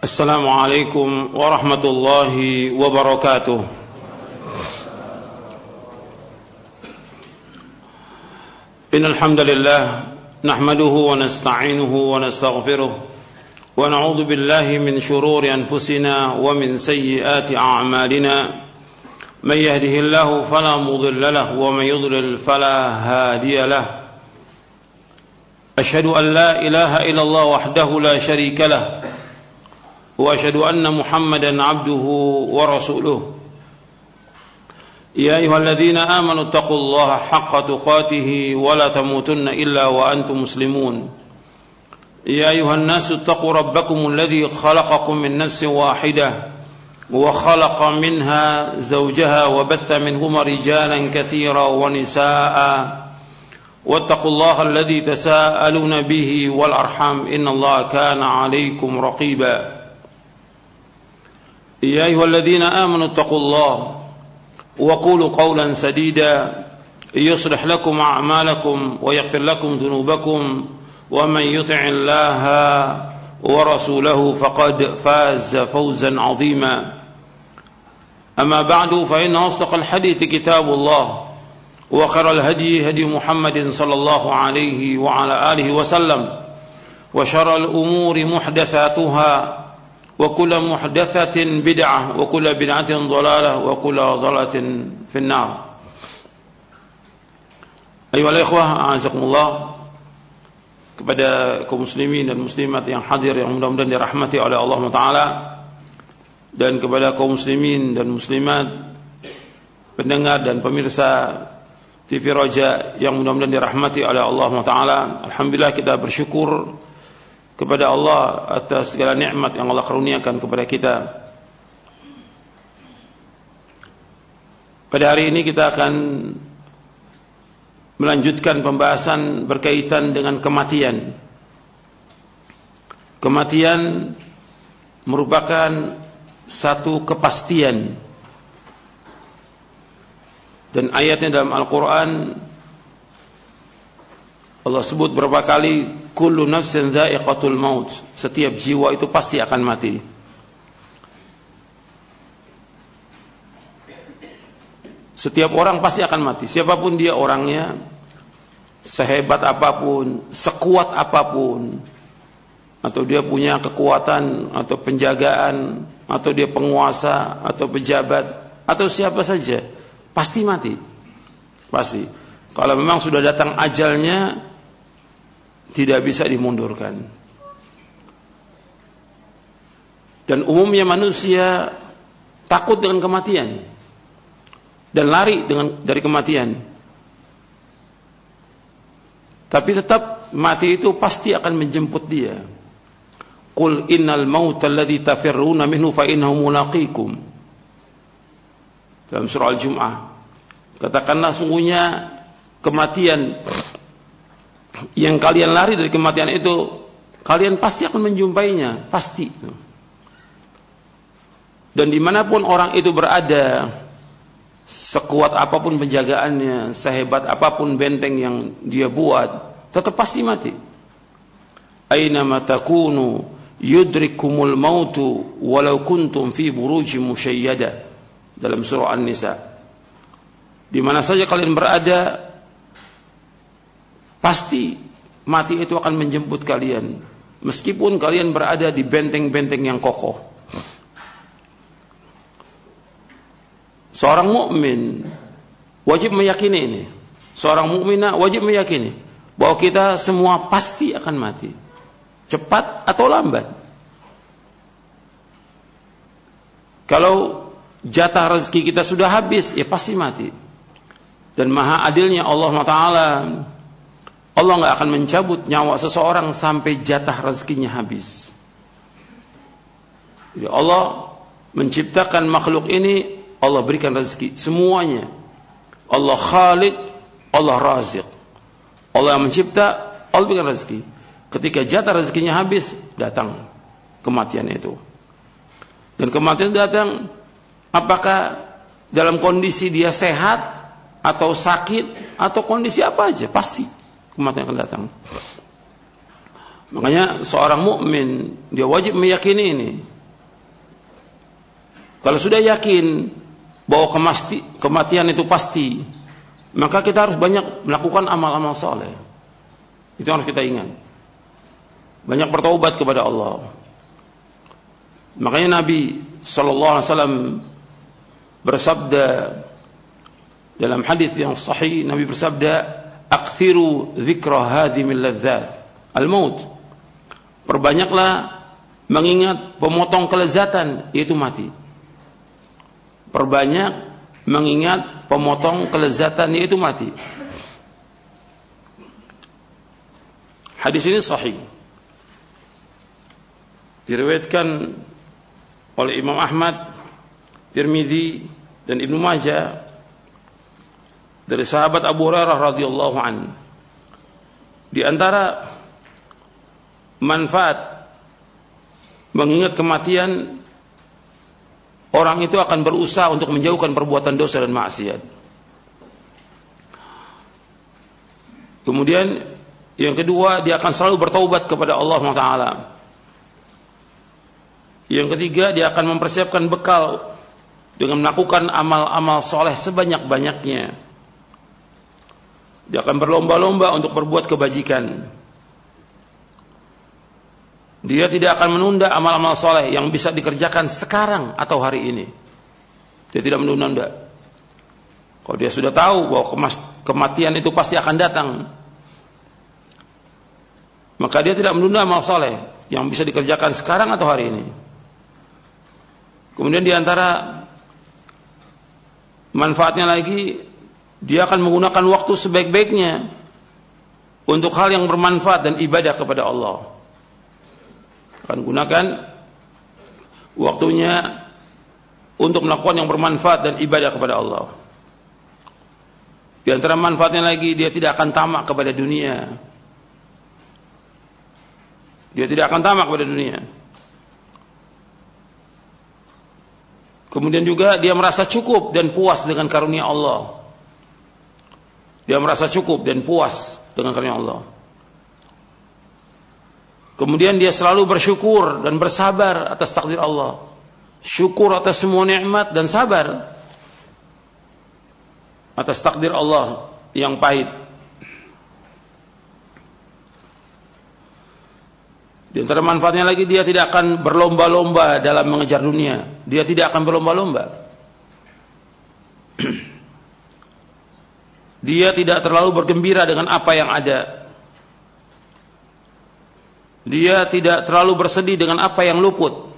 Assalamualaikum warahmatullahi wabarakatuh. Innal hamdalillah nahmaduhu wa nasta'inuhu wa nastaghfiruh wa na'udzu billahi min shururi anfusina wa min sayyiati a'malina. Man yahdihillahu fala mudilla lahu wa man yudlil fala hadiya lahu. Ashhadu an la ilaha illallah wahdahu la sharika lahu وأشهد أن محمدا عبده ورسوله يا أيها الذين آمنوا اتقوا الله حق تقاته ولا تموتن إلا وأنتم مسلمون يا أيها الناس اتقوا ربكم الذي خلقكم من نفس واحدة وخلق منها زوجها وبث منهما رجالا كثيرا ونساء واتقوا الله الذي تساءلون به والأرحام إن الله كان عليكم رقيبا يا أيها الذين آمنوا اتقوا الله وقولوا قولا سديدا يصلح لكم أعمالكم ويغفر لكم ذنوبكم ومن يطع الله ورسوله فقد فاز فوزا عظيما أما بعد فإن أصدق الحديث كتاب الله وخير الهدي هدي محمد صلى الله عليه وعلى آله وسلم وشر الأمور محدثاتها وكل محدثة بدعة وكل بدعة ضلالة وكل ضلالة في النار. أيها الإخوة أعزكم الله, kepada kaum muslimin dan muslimat yang hadir yang mudah-mudahan dirahmati oleh Allah Ta'ala, dan kepada kaum muslimin dan muslimat pendengar dan pemirsa TV Roja yang mudah-mudahan dirahmati oleh Allah Ta'ala. Alhamdulillah, kita bersyukur kepada Allah atas segala nikmat yang Allah karuniakan kepada kita. Pada hari ini kita akan melanjutkan pembahasan berkaitan dengan kematian. Kematian merupakan satu kepastian, dan ayatnya dalam Al-Quran Allah sebut berapa kali, kullu nafsin dha'iqatul maut, setiap jiwa itu pasti akan mati. Setiap orang pasti akan mati, siapapun dia orangnya, sehebat apapun, sekuat apapun, atau dia punya kekuatan atau penjagaan, atau dia penguasa atau pejabat atau siapa saja, pasti mati. Pasti. Kalau memang sudah datang ajalnya, tidak bisa dimundurkan. Dan umumnya manusia takut dengan kematian dan lari dari kematian. Tapi tetap mati itu pasti akan menjemput dia. Qul innal mauta alladhi tafirruna minhu fa innahu mulaqikum. Dalam surah Al-Jum'ah, katakanlah sungguhnya kematian yang kalian lari dari kematian itu, kalian pasti akan menjumpainya, pasti. Dan dimanapun orang itu berada, sekuat apapun penjagaannya, sehebat apapun benteng yang dia buat, tetap pasti mati. Aynama takunu yudrikumul mautu walau kuntum fi burujim musyayyada, dalam surah An-Nisa. Di mana saja kalian berada, pasti mati itu akan menjemput kalian, meskipun kalian berada di benteng-benteng yang kokoh. Seorang mukmin wajib meyakini ini. Seorang mukminah wajib meyakini bahwa kita semua pasti akan mati, cepat atau lambat. Kalau jatah rezeki kita sudah habis, ya pasti mati. Dan maha adilnya Allah Ta'ala, Allah nggak akan mencabut nyawa seseorang sampai jatah rezekinya habis. Jadi Allah menciptakan makhluk ini, Allah berikan rezeki semuanya. Allah Khaliq, Allah Raziq. Allah yang mencipta, Allah berikan rezeki. Ketika jatah rezekinya habis, datang kematian itu. Dan kematian datang, apakah dalam kondisi dia sehat atau sakit atau kondisi apa aja, pasti kematian akan datang. Makanya seorang mukmin dia wajib meyakini ini, Kalau sudah yakin bahwa kematian itu pasti, maka kita harus banyak melakukan amal-amal soleh. Itu harus kita ingat. Banyak bertaubat kepada Allah. Makanya Nabi SAW bersabda dalam hadis yang sahih, Nabi bersabda, "Aktsiru dzikra hadhimil ladzat al-maut." Perbanyaklah mengingat pemotong kelezatan, yaitu mati. Perbanyak mengingat pemotong kelezatan, yaitu mati. Hadis ini sahih, diriwayatkan oleh Imam Ahmad, Tirmidzi dan Ibnu Majah dari sahabat Abu Hurairah radhiyallahu an. Di antara manfaat mengingat kematian, orang itu akan berusaha untuk menjauhkan perbuatan dosa dan maksiat. Kemudian yang kedua, dia akan selalu bertaubat kepada Allah Taala. Yang ketiga, dia akan mempersiapkan bekal dengan melakukan amal-amal soleh sebanyak-banyaknya. Dia akan berlomba-lomba untuk berbuat kebajikan. Dia tidak akan menunda amal-amal soleh yang bisa dikerjakan sekarang atau hari ini. Dia tidak menunda. Kalau dia sudah tahu bahwa kematian itu pasti akan datang, maka dia tidak menunda amal soleh yang bisa dikerjakan sekarang atau hari ini. Kemudian di antara manfaatnya lagi, dia akan menggunakan waktu sebaik-baiknya untuk hal yang bermanfaat dan ibadah kepada Allah. Akan gunakan waktunya untuk melakukan yang bermanfaat dan ibadah kepada Allah. Di antara manfaatnya lagi, dia tidak akan tamak kepada dunia. Dia tidak akan tamak kepada dunia. Kemudian juga dia merasa cukup dan puas dengan karunia Allah. Dia merasa cukup dan puas dengan karunia Allah. Kemudian dia selalu bersyukur dan bersabar atas takdir Allah. Syukur atas semua nikmat dan sabar atas takdir Allah yang pahit. Di antara manfaatnya lagi, dia tidak akan berlomba-lomba dalam mengejar dunia. Dia tidak akan berlomba-lomba. Dia tidak terlalu bergembira dengan apa yang ada. Dia tidak terlalu bersedih dengan apa yang luput.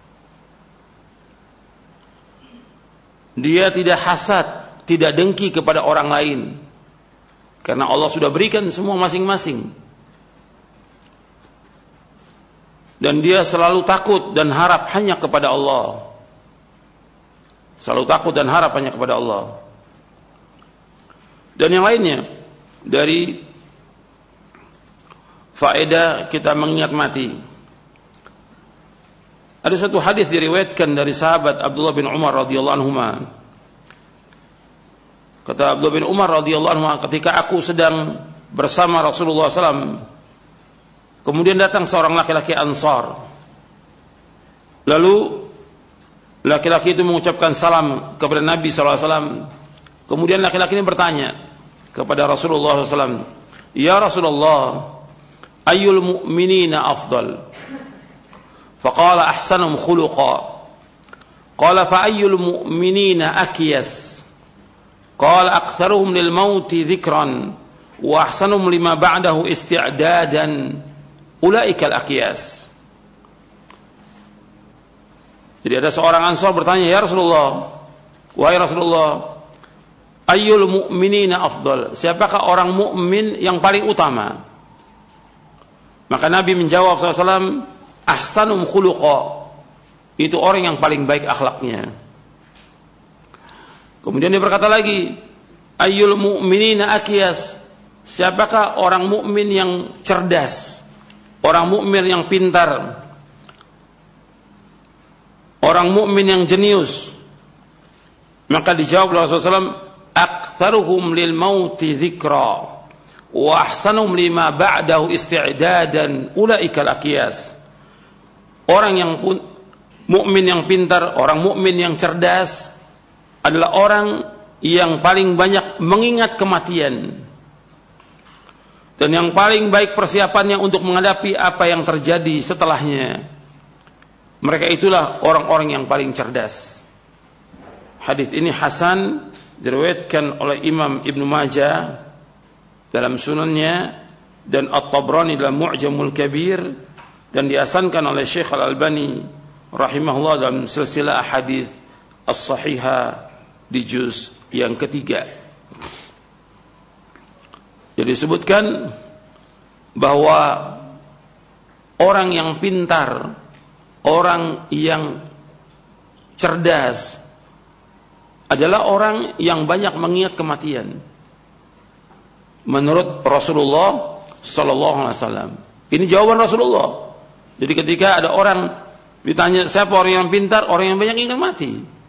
Dia tidak hasad, tidak dengki kepada orang lain, karena Allah sudah berikan semua masing-masing. Dan dia selalu takut dan harap hanya kepada Allah. Selalu takut dan harap hanya kepada Allah. Dan yang lainnya dari faedah kita mengingat mati, ada satu hadis diriwayatkan dari sahabat Abdullah bin Umar radhiyallahu anhu. Kata Abdullah bin Umar radhiyallahu anhu, ketika aku sedang bersama Rasulullah SAW, kemudian datang seorang laki-laki Ansar. Lalu laki-laki itu mengucapkan salam kepada Nabi SAW. Kemudian laki-laki ini bertanya kepada Rasulullah SAW, "Ya Rasulullah, ayyul mu'minina afdal?" Faqala ahsanum khuluqa. Qala fa ayyul mu'minina akyas? Qala aktharuhum lil mauti dzikran wa ahsanum lima ba'dahu isti'dadan. Ulaikal akyas. Jadi ada seorang Ansar bertanya, "Ya Rasulullah, wahai Rasulullah, ayyul mu'minina afdal? Siapakah orang mukmin yang paling utama?" Maka Nabi menjawab SAW, "Ahsanum khuluqa." Itu orang yang paling baik akhlaknya. Kemudian dia berkata lagi, "Ayyul mu'minina akyas?" Siapakah orang mukmin yang cerdas? Orang mukmin yang pintar? Orang mukmin yang jenius? Maka dijawab Rasulullah SAW, "Aktsaruhum lil mauti dzikra wa ahsanum lima ba'dahu isti'dadan ulaikal aqyas." Orang yang mukmin yang pintar, orang mukmin yang cerdas adalah orang yang paling banyak mengingat kematian dan yang paling baik persiapannya untuk menghadapi apa yang terjadi setelahnya. Mereka itulah orang-orang yang paling cerdas. Hadis ini hasan, diriwayatkan oleh Imam Ibnu Majah dalam sunannya dan At-Tabrani dalam Mu'jamul Kabir, dan dihasankan oleh Syekh Al-Albani rahimahullah dalam silsilah hadis as-sahihah di juz yang ketiga. Jadi disebutkan bahwa orang yang pintar, orang yang cerdas adalah orang yang banyak mengingat kematian. Menurut Rasulullah sallallahu alaihi wasallam. Ini jawaban Rasulullah. Jadi ketika ada orang ditanya siapa orang yang pintar, orang yang banyak ingat mati.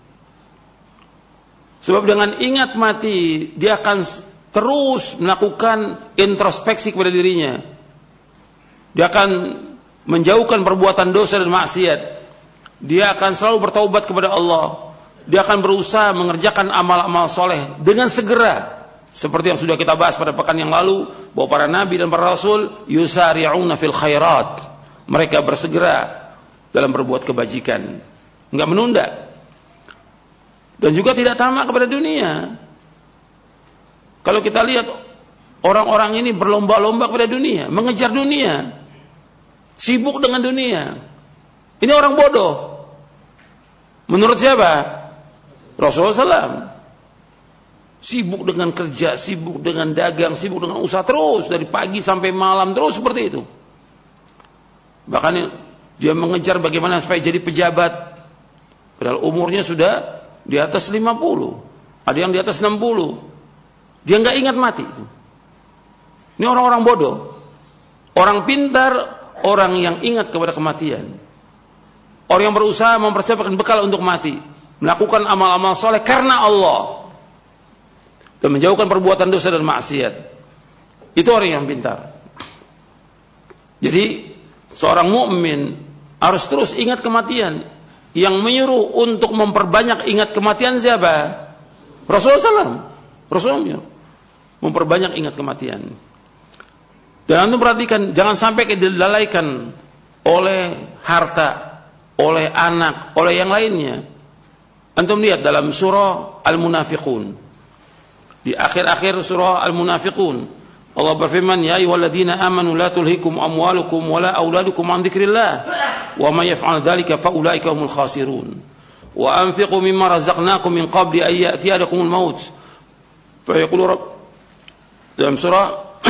Sebab dengan ingat mati dia akan terus melakukan introspeksi kepada dirinya. Dia akan menjauhkan perbuatan dosa dan maksiat. Dia akan selalu bertaubat kepada Allah. Dia akan berusaha mengerjakan amal-amal soleh dengan segera. Seperti yang sudah kita bahas pada pekan yang lalu, bahwa para nabi dan para rasul yusari'una fil khairat. Mereka bersegera dalam berbuat kebajikan, enggak menunda. Dan juga tidak tamak kepada dunia. Kalau kita lihat orang-orang ini berlomba-lomba kepada dunia, mengejar dunia, sibuk dengan dunia. Ini orang bodoh. Menurut siapa? Rasulullah SAW. Sibuk dengan kerja, sibuk dengan dagang, sibuk dengan usaha terus dari pagi sampai malam terus seperti itu. Bahkan dia mengejar bagaimana supaya jadi pejabat. Padahal umurnya sudah di atas 50. Ada yang di atas 60. Dia enggak ingat mati. Ini orang-orang bodoh. Orang pintar, orang yang ingat kepada kematian. Orang yang berusaha mempersiapkan bekal untuk mati, melakukan amal-amal soleh karena Allah dan menjauhkan perbuatan dosa dan maksiat. Itu orang yang pintar. Jadi seorang mukmin harus terus ingat kematian. Yang menyuruh untuk memperbanyak ingat kematian siapa? Rasulullah SAW. Rasulullah memperbanyak ingat kematian. Dan antum perhatikan, jangan sampai dilalaikan oleh harta, oleh anak, oleh yang lainnya. Antum lihat dalam surah Al-Munafiqun. Di akhir-akhir surah Al-Munafiqun, Allah berfirman, ya ayyuhalladzina amanu la tulhikum amwalukum wala auladukum an dzikrillah wa may yaf'al dzalika fa ulaika humul khasirun wa anfiqu mimma razaqnakum min qabli an ya'tiyadakumul maut fa yaqulu rabb dalam surah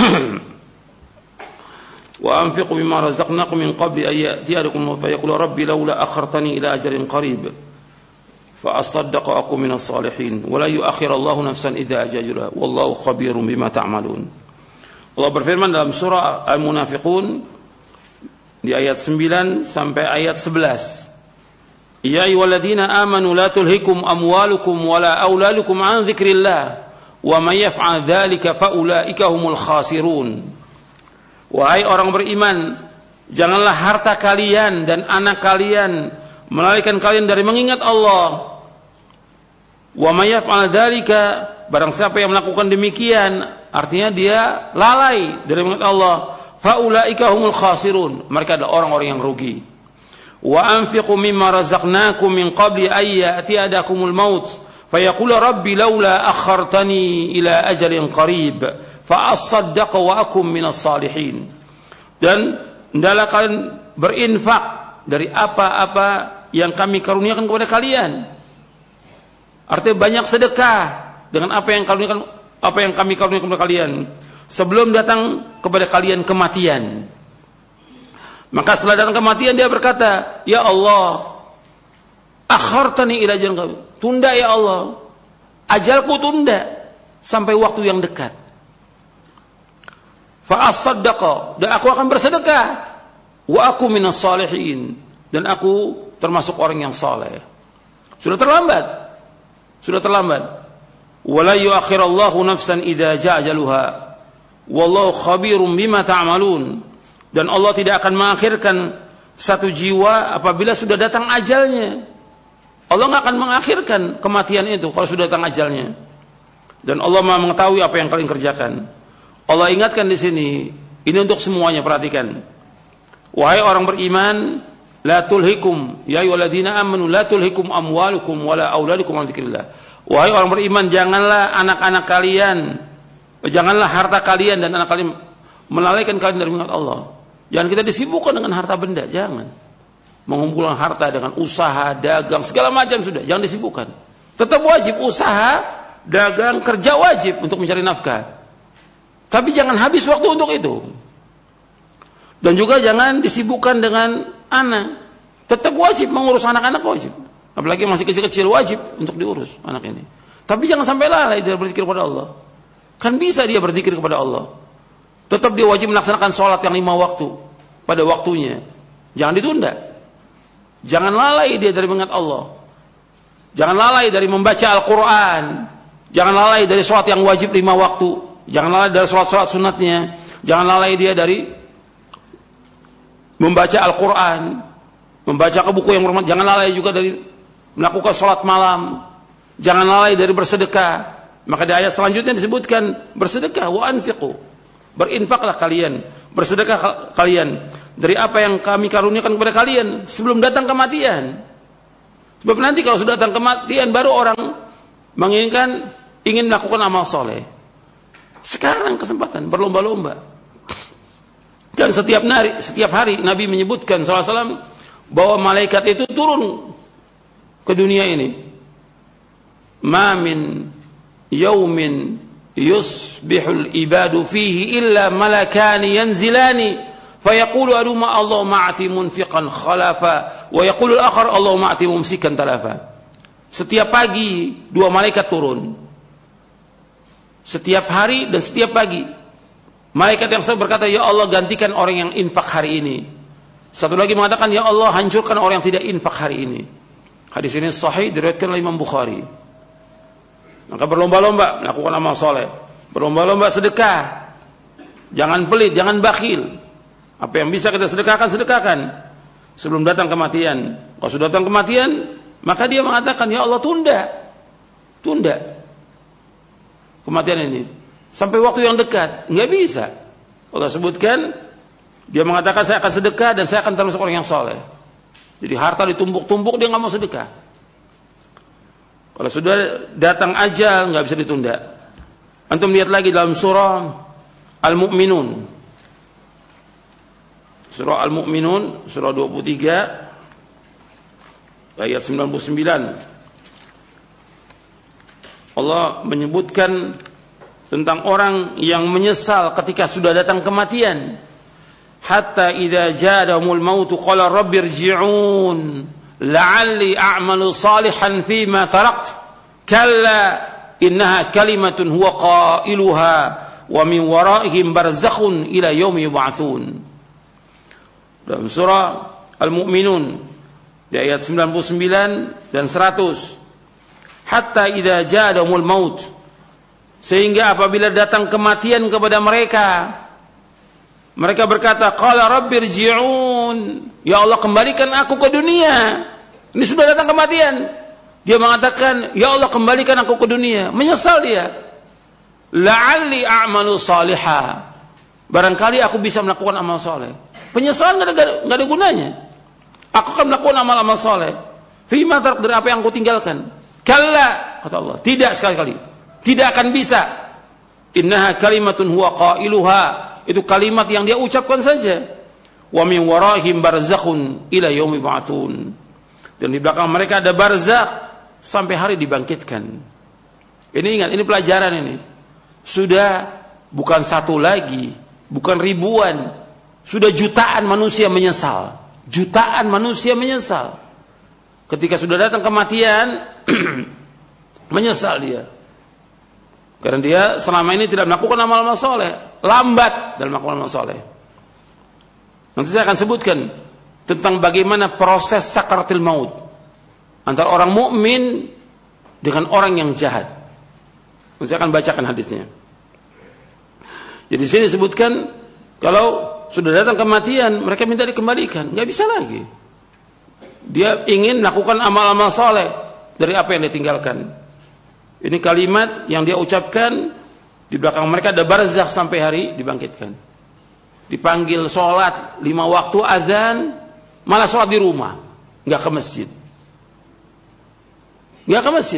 wa anfiqu mimma razaqnakum min qabli an ya'tiyadakumul maut fa yaqulu rabbi laula akhartani ila ajalin qarib fa asaddaqu akum minas salihin wa la yu'akhirullahu nafsan idza ajalaha wallahu khabirum bima ta'malun. Allah berfirman dalam surah Al-Munafiqun di ayat 9 sampai ayat 11. Ya ayyuhalladzina amanu la tulhikum amwalukum wala auladukum an dzikrillah wa may yaf'al dzalika fa ulaika humul khasirun. Wahai orang beriman, janganlah harta kalian dan anak kalian melalaikan kalian dari mengingat Allah. Wa may yaf'al dzalika, barang siapa yang melakukan demikian, artinya dia lalai dari mengingat Allah, faulaika humul khasirun, mereka adalah orang-orang yang rugi. Wa anfiqu mimma razaqnakum min qabli ay ya'tiyadakumul maut fayaqulu rabbi laula akhartani ila ajalin qarib fa asaddaqa wa akum minas salihin. Dan hendaklah kalian berinfak dari apa-apa yang kami karuniakan kepada kalian. Artinya banyak sedekah dengan apa yang kami karuniakan kepada kalian sebelum datang kepada kalian kematian. Maka setelah datang kematian dia berkata, ya Allah, akhartani ila ajalin qarib, tunda ya Allah, ajalku tunda sampai waktu yang dekat. Fa asaddaqa, dan aku akan bersedekah, wa aku minas salihin, dan aku termasuk orang yang saleh. Sudah terlambat. Wala yuakhirallahu nafsan idza jaa ajaluha wallahu khabirum bima ta'malun. Dan Allah tidak akan mengakhirkan satu jiwa apabila sudah datang ajalnya. Allah nggak akan mengakhirkan kematian itu kalau sudah datang ajalnya. Dan Allah Maha mengetahui apa yang kalian kerjakan. Allah ingatkan di sini, ini untuk semuanya, perhatikan. Wahai orang beriman, la tulhikum ya ayyuhalladzina amanu la tulhikum amwalukum wala auladukum an dzikrillah. Wahai orang beriman, janganlah anak-anak kalian, janganlah harta kalian dan anak kalian melalaikan kalian dari mengingat Allah. Jangan kita disibukkan dengan harta benda, jangan. Mengumpulkan harta dengan usaha, dagang, segala macam sudah, jangan disibukkan. Tetap wajib usaha, dagang, kerja wajib untuk mencari nafkah. Tapi jangan habis waktu untuk itu. Dan juga jangan disibukkan dengan anak. Tetap wajib mengurus anak-anak, wajib. Apalagi masih kecil-kecil, wajib untuk diurus anak ini. Tapi jangan sampai lalai dia berzikir kepada Allah. Kan bisa dia berzikir kepada Allah. Tetap dia wajib melaksanakan sholat yang 5 waktu pada waktunya. Jangan ditunda. Jangan lalai dia dari mengingat Allah. Jangan lalai dari membaca Al-Quran. Jangan lalai dari sholat yang wajib 5 waktu. Jangan lalai dari sholat-sholat sunatnya. Jangan lalai dia dari membaca Al-Quran, membaca ke buku yang bermanfaat. Jangan lalai juga dari melakukan sholat malam. Jangan lalai dari bersedekah. Maka di ayat selanjutnya disebutkan bersedekah, wa anfiqu. Berinfaklah kalian, bersedekah kalian dari apa yang kami karuniakan kepada kalian sebelum datang kematian. Sebab nanti kalau sudah datang kematian baru orang ingin melakukan amal soleh. Sekarang kesempatan berlomba-lomba. Dan setiap hari Nabi menyebutkan SAW bahwa malaikat itu turun ke dunia ini. Ma min yaumin yusbihul ibadu fihi illa malakani yanzilani fayaqulu aduma Allahumma a'ti munfiqan khalafa wa yaqulu al-akhar Allahumma a'ti mumsikan talafa. Setiap pagi 2 malaikat turun. Setiap hari dan setiap pagi. Malaikat yang satu berkata, ya Allah gantikan orang yang infak hari ini. Satu lagi mengatakan, ya Allah hancurkan orang yang tidak infak hari ini. Hadis ini sahih diriwayatkan oleh Imam Bukhari. Maka berlomba-lomba melakukan amal soleh, berlomba-lomba sedekah. Jangan pelit, jangan bakhil. Apa yang bisa kita sedekahkan sebelum datang kematian. Kalau sudah datang kematian, maka dia mengatakan, ya Allah tunda kematian ini sampai waktu yang dekat. Nggak bisa. Allah sebutkan, dia mengatakan saya akan sedekah dan saya akan termasuk orang yang soleh. Jadi harta ditumpuk-tumpuk, dia nggak mau sedekah. Kalau sudah datang ajal, nggak bisa ditunda. Antum lihat lagi dalam surah Al-Mu'minun. Surah Al-Mu'minun, surah 23, ayat 99. Allah menyebutkan tentang orang yang menyesal ketika sudah datang kematian. Hatta idza ja'ahumul mautu qala rabbirji'un la'alli a'malu salihan fima tarakt kalla innaha kalimatun huwa qailuha wa min waraihim barzakhun ila yaumi yub'atsun. Dalam surah Al-Mu'minun di ayat 99 dan 100. Hatta idza ja'ahumul maut, sehingga apabila datang kematian kepada mereka berkata, qala rabbirji'un, ya Allah kembalikan aku ke dunia. Ini sudah datang kematian. Dia mengatakan, ya Allah kembalikan aku ke dunia. Menyesal dia. La'alli a'malu salihah, barangkali aku bisa melakukan amal soleh. Penyesalan nggak ada gunanya. Aku akan melakukan amal-amal soleh. Fima tarak, dari apa yang aku tinggalkan. Kalla, kata Allah, tidak sekali-kali. Tidak akan bisa. Innaha kalimatun huwa qailuha, itu kalimat yang dia ucapkan saja. Wa min waraihim barzakhun ila yaumi yub'atsun. Dan di belakang mereka ada barzakh sampai hari dibangkitkan. Ini ingat, ini pelajaran ini. Sudah bukan satu lagi, bukan ribuan, sudah jutaan manusia menyesal. Jutaan manusia menyesal. Ketika sudah datang kematian, menyesal dia. Karena dia selama ini tidak melakukan amal-amal soleh, lambat dalam melakukan amal soleh. Nanti saya akan sebutkan tentang bagaimana proses sakaratul maut antara orang mukmin dengan orang yang jahat. Nanti saya akan bacakan hadisnya. Jadi di sini disebutkan kalau sudah datang kematian, mereka minta dikembalikan, nggak bisa lagi. Dia ingin melakukan amal-amal soleh dari apa yang dia tinggalkan. Ini kalimat yang dia ucapkan, di belakang mereka ada barzakh sampai hari dibangkitkan. Dipanggil sholat 5 waktu azan, malah sholat di rumah, nggak ke masjid. Nggak ke masjid.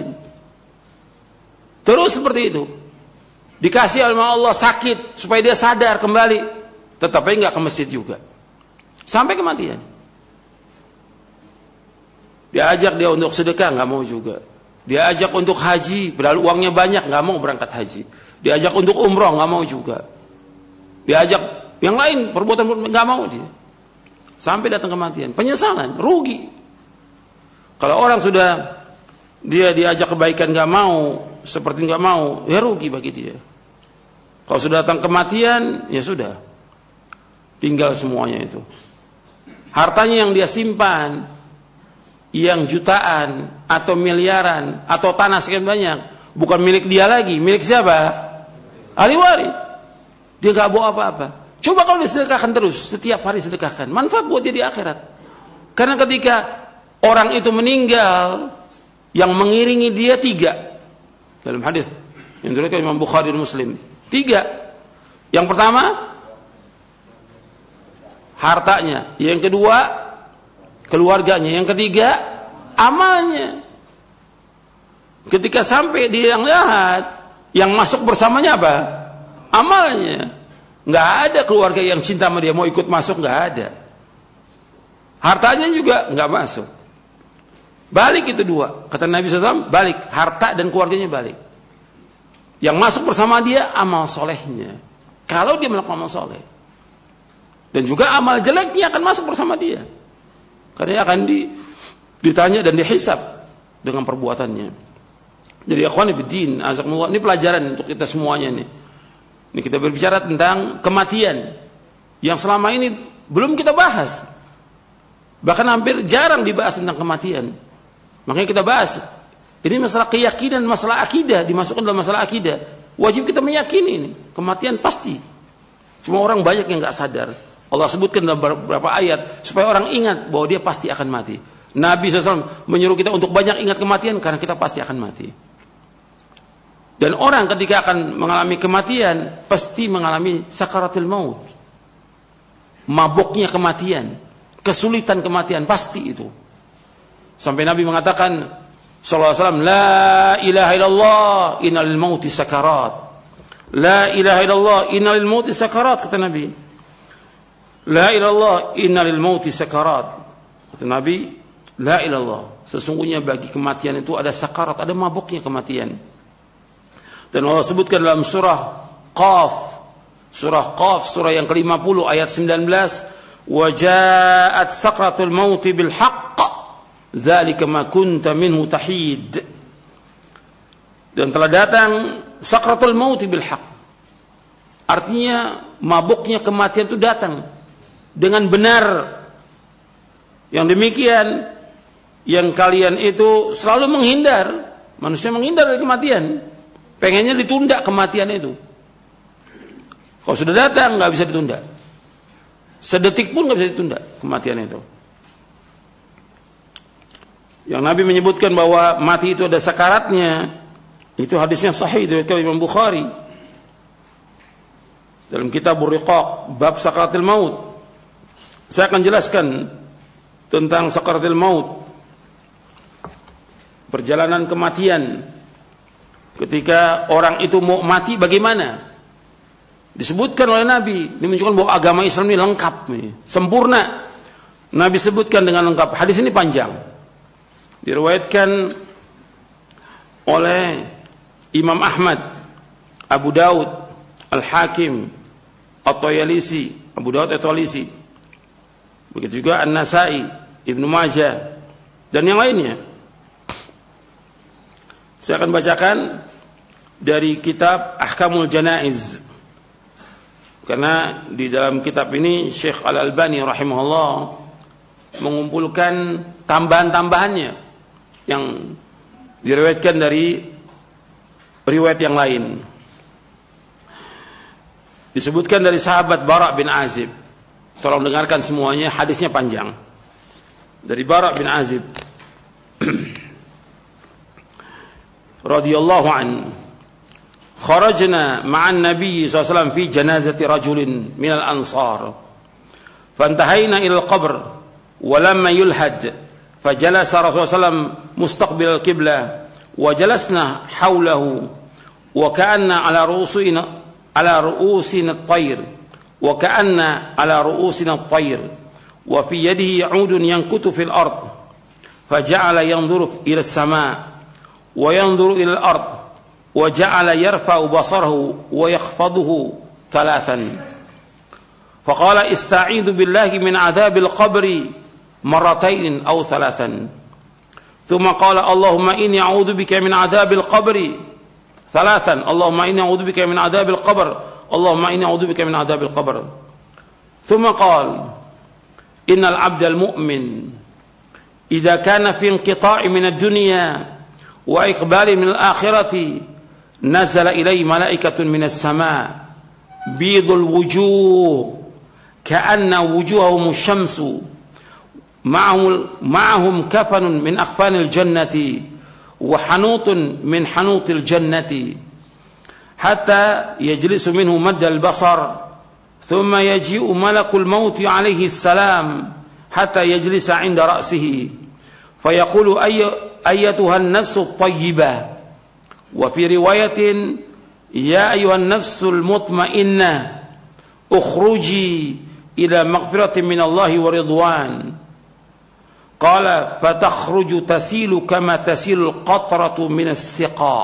Terus seperti itu. Dikasih oleh Allah sakit supaya dia sadar kembali, tetapi nggak ke masjid juga. Sampai kematian. Diajak dia untuk sedekah, nggak mau juga. Diajak untuk haji, padahal uangnya banyak, nggak mau berangkat haji. Diajak untuk umroh, nggak mau juga. Diajak yang lain, perbuatan nggak mau dia. Sampai datang kematian, penyesalan, rugi. Kalau orang sudah dia diajak kebaikan nggak mau, seperti nggak mau, ya rugi bagi dia. Kalau sudah datang kematian, ya sudah, tinggal semuanya itu. Hartanya yang dia simpan, yang jutaan atau miliaran atau tanah sekian banyak, bukan milik dia lagi, milik siapa? Ahli waris. Dia nggak bawa apa-apa. Coba kalau disedekahkan terus, setiap hari sedekahkan, manfaat buat dia di akhirat. Karena ketika orang itu meninggal, yang mengiringi dia 3 dalam hadis yang diriwayatkan Imam Bukhari dan Muslim. 3. Yang pertama, hartanya. Yang kedua, keluarganya. Yang ketiga, amalnya. Ketika sampai dia yang jahat, yang masuk bersamanya apa? Amalnya. Nggak ada keluarga yang cinta sama dia mau ikut masuk, nggak ada. Hartanya juga nggak masuk. Balik itu 2. Kata Nabi SAW, balik. Harta dan keluarganya balik. Yang masuk bersama dia, amal solehnya. Kalau dia melakukan amal soleh. Dan juga amal jeleknya akan masuk bersama dia. Karena akan ditanya dan dihisab dengan perbuatannya. Jadi akhwani fiddin, azakumullah, ini pelajaran untuk kita semuanya nih. Ini kita berbicara tentang kematian yang selama ini belum kita bahas. Bahkan hampir jarang dibahas tentang kematian. Makanya kita bahas. Ini masalah keyakinan, masalah akidah, dimasukkan dalam masalah akidah. Wajib kita meyakini ini, kematian pasti. Cuma orang banyak yang nggak sadar. Allah sebutkan dalam beberapa ayat supaya orang ingat bahwa dia pasti akan mati. Nabi SAW menyuruh kita untuk banyak ingat kematian karena kita pasti akan mati. Dan orang ketika akan mengalami kematian pasti mengalami sakaratul maut. Mabuknya kematian, kesulitan kematian, pasti itu. Sampai Nabi mengatakan sallallahu alaihi wasallam, la ilaha illallah innal mauti sakarat. La ilaha illallah innal mauti sakarat, kata Nabi. La ilallah innal mauti sakarat. Kata Nabi, la ilallah, sesungguhnya bagi kematian itu ada sakarat, ada mabuknya kematian. Dan Allah sebutkan dalam surah Qaf, surah yang ke-50 ayat 19, wa ja'at sakratul mauti bil haqq dzalika ma kunta minhu tahid. Dan telah datang sakratul maut bil haq. Artinya mabuknya kematian itu datang dengan benar. Yang demikian yang kalian itu selalu menghindar. Manusia menghindar dari kematian. Pengennya ditunda kematian itu. Kalau sudah datang nggak bisa ditunda. Sedetik pun nggak bisa ditunda kematian itu. Yang Nabi menyebutkan bahwa mati itu ada sakaratnya, itu hadisnya sahih dari Imam Bukhari dalam kitab Riqaq bab sakaratul maut. Saya akan jelaskan tentang sakaratul maut, perjalanan kematian. Ketika orang itu mau mati bagaimana? Disebutkan oleh Nabi, ini menunjukkan bahwa agama Islam ini lengkap, sempurna. Nabi sebutkan dengan lengkap. Hadis ini panjang. Diriwayatkan oleh Imam Ahmad, Abu Daud, Al-Hakim, At-Tayalisi, Abu Daud At-Tayalisi. Begitu juga An-Nasai, Ibnu Majah dan yang lainnya. Saya akan bacakan dari kitab Ahkamul Janaiz. Karena di dalam kitab ini Syekh Al-Albani rahimahullah mengumpulkan tambahan-tambahannya yang diriwayatkan dari riwayat yang lain. Disebutkan dari sahabat Bara bin Azib Tolong dengarkan semuanya, hadisnya panjang. Dari Bara bin Azib radhiyallahu an, kharajna ma'an Nabi sallallahu alaihi wasallam fi janazati rajulin min al-ansar, fantahayna ila al-qabr wa lamma yulhad, fajalasa Rasulullah sallallahu alaihi wasallam mustaqbil al-qiblah wa jalasna hawlahu wa ka'anna ala ru'usina at-tayr wa ka'anna ala ru'usina at-tayr wa fi yadihi 'udun yankutu fil ard, faja'ala yanzuru ila as-sama' وينظر إلى الأرض وجعل يرفع بصره ويخفضه ثلاثا، فقال استعيذ بالله من عذاب القبر مرتين أو ثلاثا، ثم قال اللهم إني أعوذ بك من عذاب القبر ثلاثا، اللهم إني أعوذ بك من عذاب القبر، اللهم إني أعوذ بك من عذاب القبر، ثم قال إن العبد المؤمن إذا كان في انقطاع من الدنيا وإقبال من الآخرة نزل إليه ملائكة من السماء بيض الوجوه كأن وجوههم الشمس، معهم كفن من أكفان الجنة وحنوط من حنوط الجنة، حتى يجلس منه مد البصر، ثم يجيء ملك الموت عليه السلام حتى يجلس عند رأسه فيقول أيتها النفس الطيبة، وفي رواية يا أيها النفس المطمئنة اخرجي إلى مغفرة من الله ورضوان، قال فتخرج تسيل كما تسيل القطرة من السقاء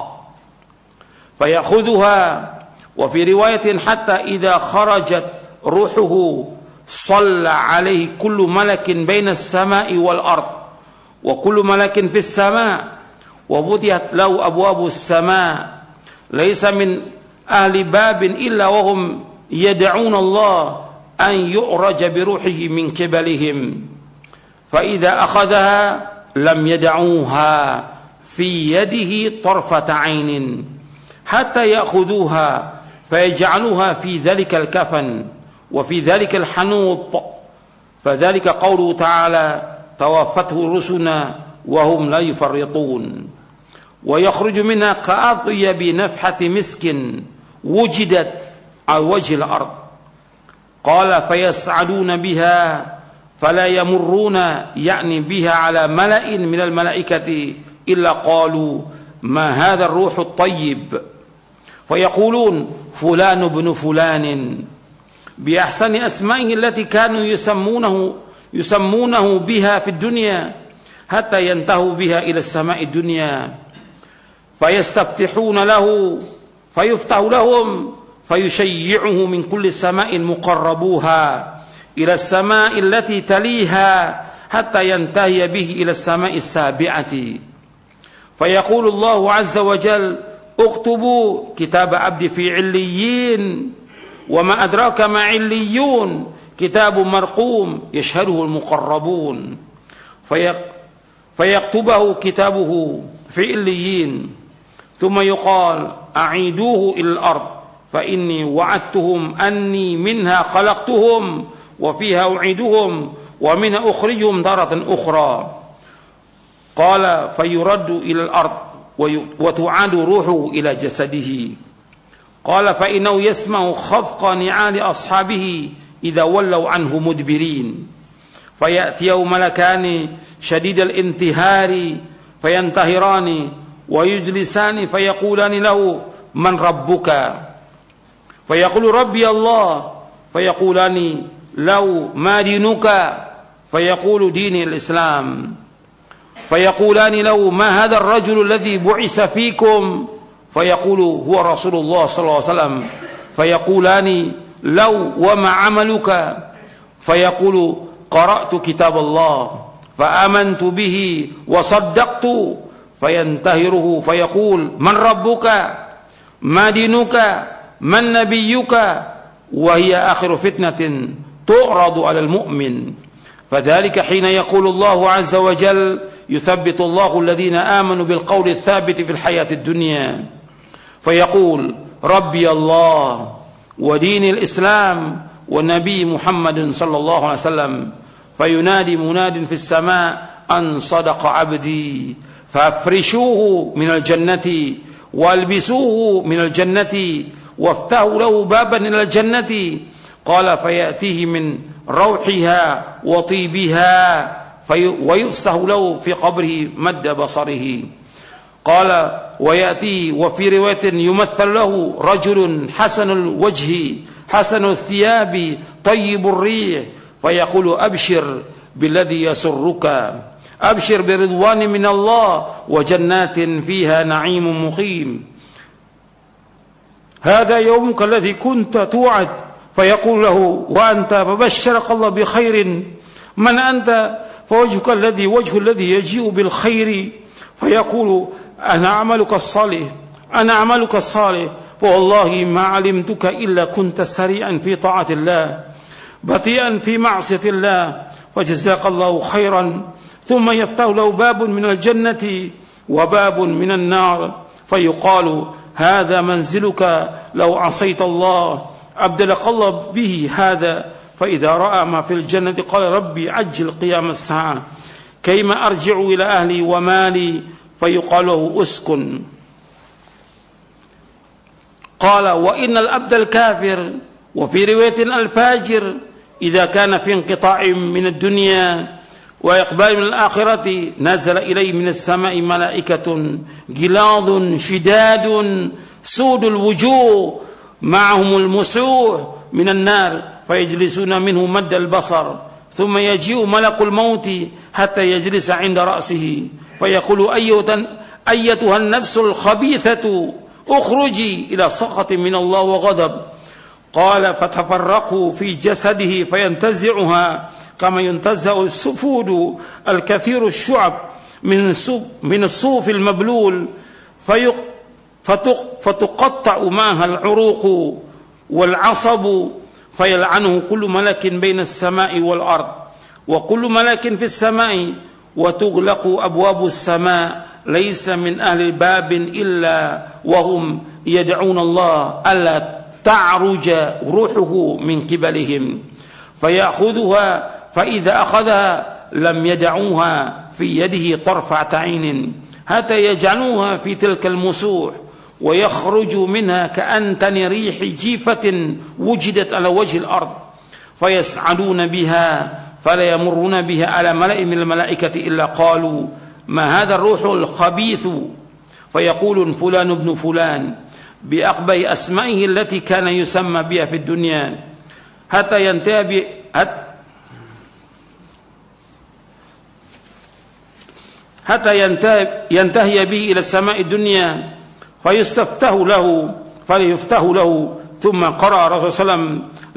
فيأخذها، وفي رواية حتى إذا خرجت روحه صلى عليه كل ملك بين السماء والأرض وكل ملك في السماء، وفتحت له أبواب السماء، ليس من أهل باب إلا وهم يدعون الله أن يعرج بروحه من قبلهم، فإذا أخذها لم يدعوها في يده طرفة عين حتى يأخذوها فيجعلوها في ذلك الكفن وفي ذلك الحنوط، فذلك قوله تعالى توفته رسلنا وهم لا يفرطون، ويخرج منها كأطيب نفحة مسك وجدت على وجه الأرض، قال فيسعدون بها فلا يمرون يعني بها على ملأ من الملائكة إلا قالوا ما هذا الروح الطيب، فيقولون فلان ابن فلان بأحسن أسمائه التي كانوا يسمونه بها في الدنيا حتى ينتهوا بها إلى السماء الدنيا، فيستفتحون له فيفتح لهم فيشيعه من كل سماء مقربوها إلى السماء التي تليها حتى ينتهي به إلى السماء السابعة، فيقول الله عز وجل اكتبوا كتاب عبدي في عليين، وما أدراك ما عليون، كتاب مرقوم يشهده المقربون، فيكتبه كتابه في عليين، ثم يقال أعيدوه إلى الأرض فإني وعدتهم أني منها خلقتهم وفيها أعيدهم ومنها أخرجهم تارة أخرى، قال فيرد إلى الأرض وتعاد روحه إلى جسده، قال فإنه يسمع خفق نعال أصحابه إذا ولوا عنه مدبرين، فيأتيه ملكان شديد الانتهار فينتهران ويجلسان فيقولان له من ربك، فيقول ربي الله، فيقولان له ما دينك، فيقول ديني الإسلام، فيقولان له ما هذا الرجل الذي بعث فيكم، فيقول هو رسول الله صلى الله عليه وسلم، فيقولان لو وما عملك، فيقول قرأت كتاب الله فآمنت به وصدقت، فينتهره فيقول من ربك ما دينك من نبيك، وهي آخر فتنة تعرض على المؤمن، فذلك حين يقول الله عز وجل يثبت الله الذين آمنوا بالقول الثابت في الحياة الدنيا، فيقول ربي الله ودين الإسلام والنبي محمد صلى الله عليه وسلم، فينادي مناد في السماء أن صدق عبدي، فافرشوه من الجنة والبسوه من الجنة وافتحوا له بابا إلى الجنة. قال فيأتيه من روحها وطيبها ويفسح له في قبره مد بصره. قال ويأتي وفي رواية يمثل له رجل حسن الوجه حسن الثياب طيب الريح، فيقول أبشر بالذي يسرك، أبشر برضوان من الله وجنات فيها نعيم مقيم، هذا يومك الذي كنت توعد. فيقول له وأنت؟ فبشرك الله بخير، من أنت؟ فوجهك وجه الذي يجيء بالخير. فيقول أنا عملك الصالح، أنا عملك الصالح، فوالله ما علمتك إلا كنت سريعا في طاعة الله بطيئا في معصية الله، فجزاك الله خيرا. ثم يفتح له باب من الجنة وباب من النار، فيقال هذا منزلك لو عصيت الله، أبدلك الله به هذا. فإذا رأى ما في الجنة قال ربي عجل قيام الساعة كيما أرجع إلى أهلي ومالي، فيقال له أسكن. قال وإن الأبد الكافر، وفي رواية الفاجر، إذا كان في انقطاع من الدنيا وإقبال من الآخرة نزل إليه من السماء ملائكة غلاظ شداد سود الوجوه معهم المسوح من النار، فيجلسون منه مد البصر، ثم يجيء ملك الموت حتى يجلس عند رأسه، فيقول أيتها النفس الخبيثة اخرجي إلى سخط من الله وغضب. قال فتفرقوا في جسده فينتزعها كما ينتزع السفود الكثير الشعب من الصوف المبلول، فتقطع معها العروق والعصب، فيلعنه كل ملك بين السماء والأرض وكل ملك في السماء، وتغلق أبواب السماء، ليس من أهل الباب إلا وهم يدعون الله ألا تعرج روحه من قبلهم، فيأخذها، فإذا أخذها لم يدعوها في يده طرفة عين حتى يجعلوها في تلك المسوح، ويخرج منها كأنتن ريح جيفة وجدت على وجه الأرض، فيسعدون بها فلا يمرون بها على ملأ من الملائكة إلا قالوا ما هذا الروح الخبيث، فيقول فلان ابن فلان بأقبح أسمائه التي كان يسمى بها في الدنيا، حتى ينتهي به إلى السماء الدنيا، فيستفتح له ثم قرأ رسول صلى الله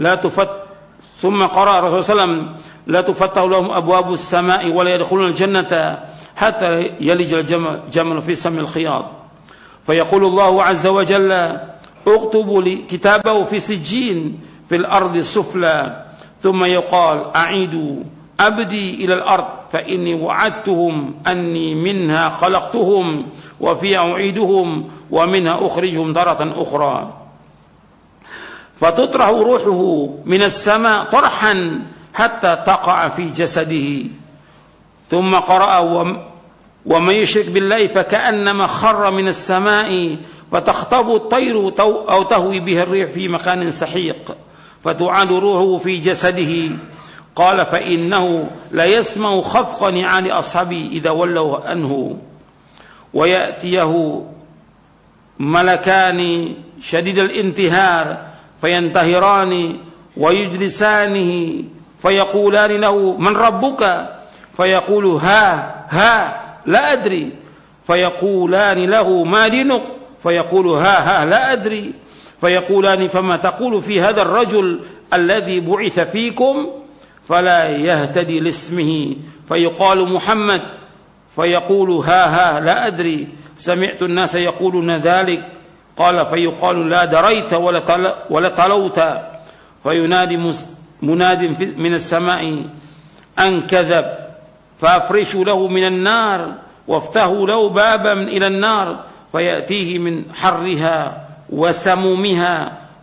عليه وسلم لا تفتح لهم أبواب السماء ولا يدخلون الجنة حتى يلج الجمل في سم الخياط. فيقول الله عز وجل اكتبوا كتابه في سجين في الأرض السفلى، ثم يقال أعيدوا أبدي إلى الأرض فإني وعدتهم أني منها خلقتهم وفيها أعيدهم ومنها أخرجهم تارة أخرى، فتطرح روحه من السماء طرحا حتى تقع في جسده. ثم قرأ ومن يشرك بالله فكأنما خر من السماء فتخطب الطير أو تهوي به الريح في مكان سحيق، فتعاد روحه في جسده. قال فإنه لا يسمع خفق نعال أصحابه إذا ولوا عنه، ويأتيه ملكان شديد الانتهار فينتهران ويجلسانه، فيقولان له من ربك؟ فيقول ها لا أدري. فيقولان له ما دينك؟ فيقول ها لا أدري. فيقولان فما تقول في هذا الرجل الذي بعث فيكم؟ فلا يهتدي لاسمه، فيقال محمد، فيقول ها لا أدري، سمعت الناس يقولون ذلك. قال فيقال لا دريت ولا تلوت. فينادي مناد من السماء أن كذب، فأفرشوا له من النار وافتحوا له بابا إلى النار، فيأتيه من حرها وسمومها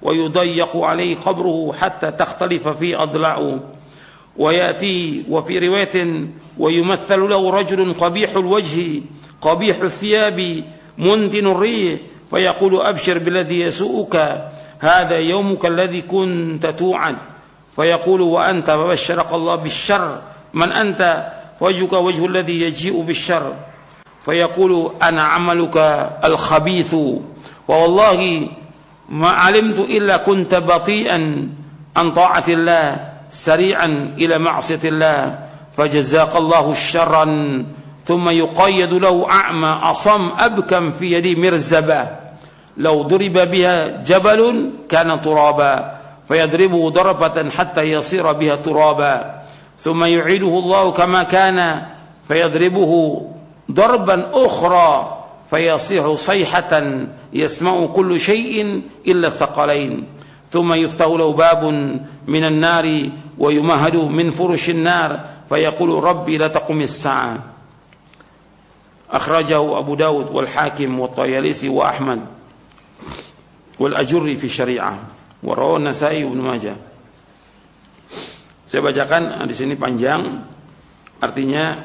ويضيق عليه قبره حتى تختلف فيه أضلاعه ويأتي وفي رواية ويمثل له رجل قبيح الوجه قبيح الثياب منتن الريح فيقول أبشر بالذي يسوءك هذا يومك الذي كنت توعد فيقول وأنت فبشرك الله بالشر من أنت وجهك وجه الذي يجيء بالشر فيقول أنا عملك الخبيث والله ما علمت إلا كنت بطيئا عن طاعة الله سريعا إلى معصية الله فجزاك الله شرا ثم يقيد له أعمى أصم أبكم في يدي مرزبة لو ضرب بها جبل كان ترابا فيضربه ضربة حتى يصير بها ترابا ثم يعيده الله كما كان فيضربه ضربا أخرى فيصيح صيحة يسمع كل شيء إلا الثقلين ثم يفتح له باب من النار ويمهد من فرش النار فيقول ربي لا تقم الساعة أخرجه أبو داود والحاكم والطيالسي وأحمد والأجري في الشريعة ورواه النسائي وابن ماجه. Saya bacakan di sini panjang, artinya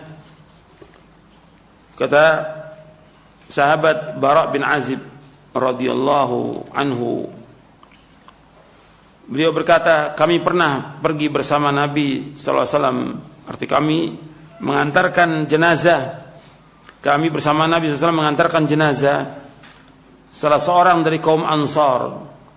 kata sahabat Bara bin Azib radhiyallahu anhu, beliau berkata, kami pernah pergi bersama Nabi sallallahu alaihi wasallam, arti kami mengantarkan jenazah. Kami bersama Nabi sallallahu alaihi wasallam mengantarkan jenazah salah seorang dari kaum Ansar.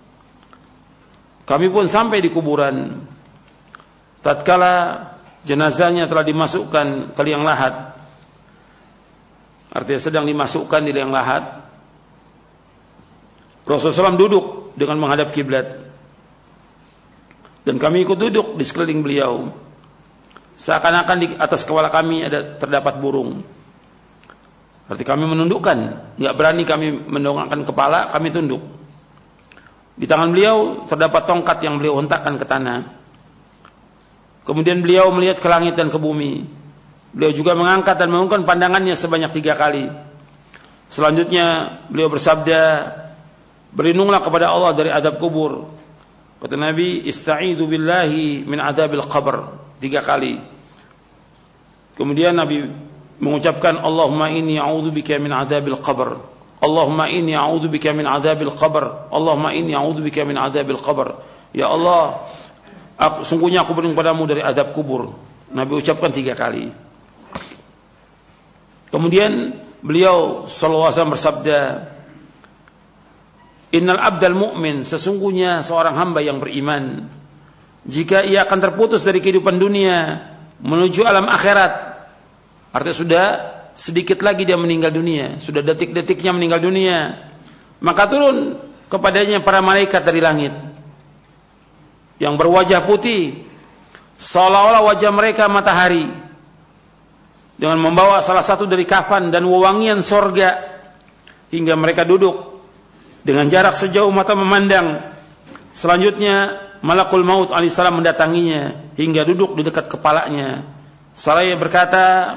Kami pun sampai di kuburan. Tatkala jenazahnya telah dimasukkan ke liang lahat, artinya sedang dimasukkan di liang lahat, Rasulullah SAW duduk dengan menghadap kiblat, dan kami ikut duduk di sekeliling beliau. Seakan-akan di atas kepala kami terdapat burung. Arti kami menundukkan, nggak berani kami mendongakkan kepala, kami tunduk. Di tangan beliau terdapat tongkat yang beliau hentakkan ke tanah. Kemudian beliau melihat ke langit dan ke bumi. Beliau juga mengangkat dan mengangkat pandangannya sebanyak 3 kali. Selanjutnya beliau bersabda, berlindunglah kepada Allah dari adab kubur. Kata Nabi, ista'idzu billahi min adabil qabr 3 kali. Kemudian Nabi mengucapkan, Allahumma inni a'udzubika min adabil qabr. Allahumma inni a'udzubika min adabil qabr. Allahumma inni a'udzubika min adabil qabr. Ya Allah, sungguhnya aku berlindung padamu dari adab kubur. Nabi ucapkan 3 kali. Kemudian beliau sallallahu alaihi wasallam bersabda, innal abdal mu'min, sesungguhnya seorang hamba yang beriman, jika ia akan terputus dari kehidupan dunia menuju alam akhirat, artinya sudah sedikit lagi dia meninggal dunia, sudah detik-detiknya meninggal dunia, maka turun kepadanya para malaikat dari langit yang berwajah putih seolah-olah wajah mereka matahari, dengan membawa salah satu dari kafan dan wewangian sorga, hingga mereka duduk dengan jarak sejauh mata memandang. Selanjutnya Malakul Maut alaihissalam mendatanginya hingga duduk di dekat kepalanya. Seraya berkata,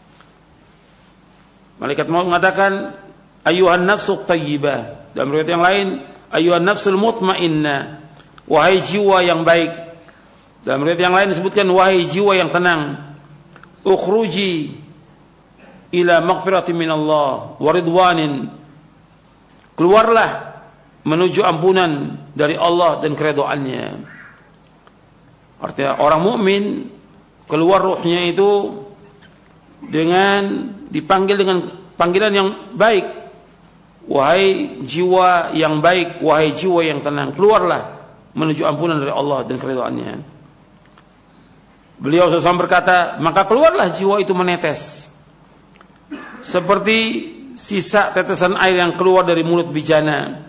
malaikat maut mengatakan, ayyuhan nafsu thayyibah. Dalam riwayat yang lain, ayyuhan nafsul mutmainnah, wahai jiwa yang baik. Dalam riwayat yang lain disebutkan, wahai jiwa yang tenang, ukhruji ila maghfiratin minallah wa ridwanin, keluarlah menuju ampunan dari Allah dan keridhaannya. Artinya orang mukmin keluar ruhnya itu dengan dipanggil dengan panggilan yang baik, wahai jiwa yang baik, wahai jiwa yang tenang, keluarlah menuju ampunan dari Allah dan keridhaannya. Beliau SAW berkata, maka keluarlah jiwa itu menetes seperti sisa tetesan air yang keluar dari mulut bijana.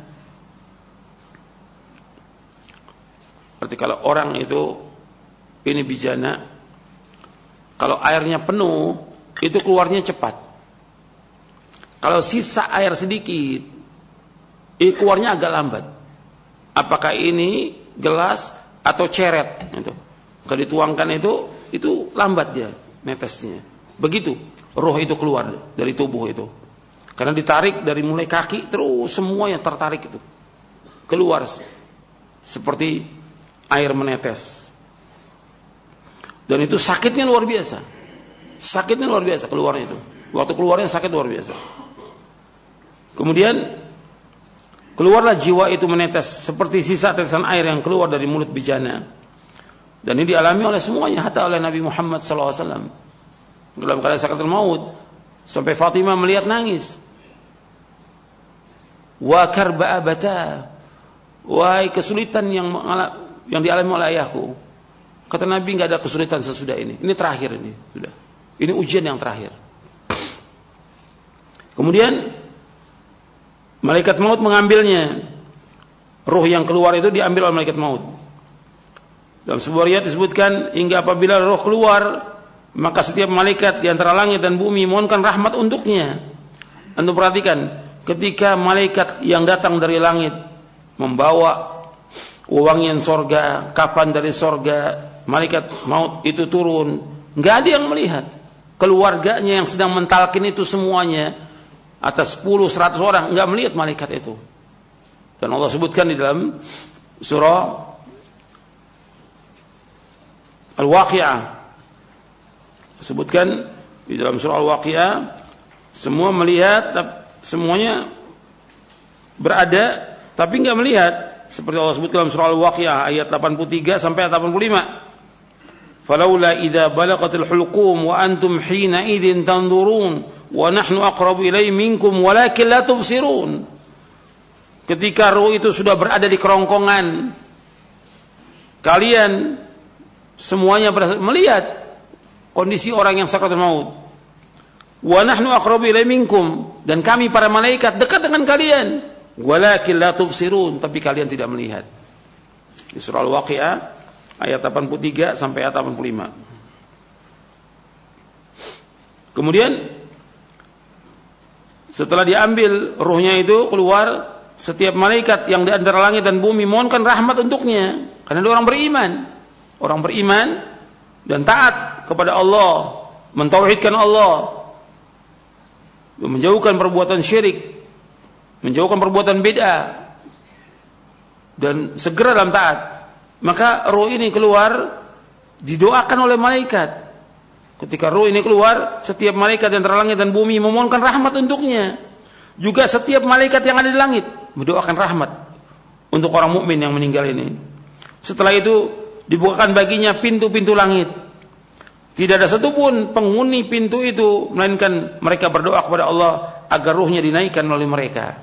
Berarti kalau orang itu ini bijana, kalau airnya penuh itu keluarnya cepat. Kalau sisa air sedikit, itu keluarnya agak lambat. Apakah ini gelas atau ceret? Itu. Kalau dituangkan itu lambat dia netesnya. Begitu roh itu keluar dari tubuh itu. Karena ditarik dari mulai kaki terus semuanya tertarik itu keluar. seperti air menetes. Dan itu sakitnya luar biasa. Sakitnya luar biasa keluarnya itu. Waktu keluarnya sakit luar biasa. Kemudian keluarlah jiwa itu menetes seperti sisa tetesan air yang keluar dari mulut bejana. Dan ini dialami oleh semuanya, hatta oleh Nabi Muhammad SAW dalam keadaan sakaratul maut, sampai Fatimah melihat nangis. Wa karba abata, wahai kesulitan yang dialami oleh ayahku. Kata Nabi, nggak ada kesulitan sesudah ini. Ini terakhir ini sudah. Ini ujian yang terakhir. Kemudian malaikat maut mengambilnya. Ruh yang keluar itu diambil oleh malaikat maut. Dalam sebuah riwayat disebutkan, hingga apabila roh keluar, maka setiap malaikat di antara langit dan bumi mohonkan rahmat untuknya. Anda perhatikan, ketika malaikat yang datang dari langit membawa wewangian sorga, kafan dari sorga, malaikat maut itu turun, nggak ada yang melihat. Keluarganya yang sedang mentalkin itu semuanya, atas 10-100 orang, nggak melihat malaikat itu. Dan Allah sebutkan di dalam surah Al-Waqi'ah, sebutkan di dalam surah Al-Waqi'ah, semua melihat, semuanya berada tapi nggak melihat, seperti Allah sebutkan dalam surah Al-Waqi'ah ayat 83 sampai 85. Falaula idza balagatil hulqum wa antum hina idzin tanzurun wa nahnu aqrabu ilaihi minkum walakin la tubsirun. Ketika ruh itu sudah berada di kerongkongan, kalian semuanya melihat kondisi orang yang sakaratul maut. Wa nahnu aqrabu ilaihi minkum, dan kami para malaikat dekat dengan kalian. Walakin la tubsirun, tapi kalian tidak melihat. Di surah Al-Waqi'ah ayat 83 sampai ayat 85. Kemudian setelah diambil ruhnya itu keluar, setiap malaikat yang di antara langit dan bumi mohonkan rahmat untuknya, karena dia orang beriman. Orang beriman dan taat kepada Allah, mentauhidkan Allah, menjauhkan perbuatan syirik, menjauhkan perbuatan bid'ah, dan segera dalam taat. Maka roh ini keluar, didoakan oleh malaikat. Ketika roh ini keluar, setiap malaikat di antara langit dan bumi memohonkan rahmat untuknya. Juga setiap malaikat yang ada di langit mendoakan rahmat untuk orang mukmin yang meninggal ini. Setelah itu dibukakan baginya pintu-pintu langit. Tidak ada satupun penghuni pintu itu melainkan mereka berdoa kepada Allah agar ruhnya dinaikkan oleh mereka.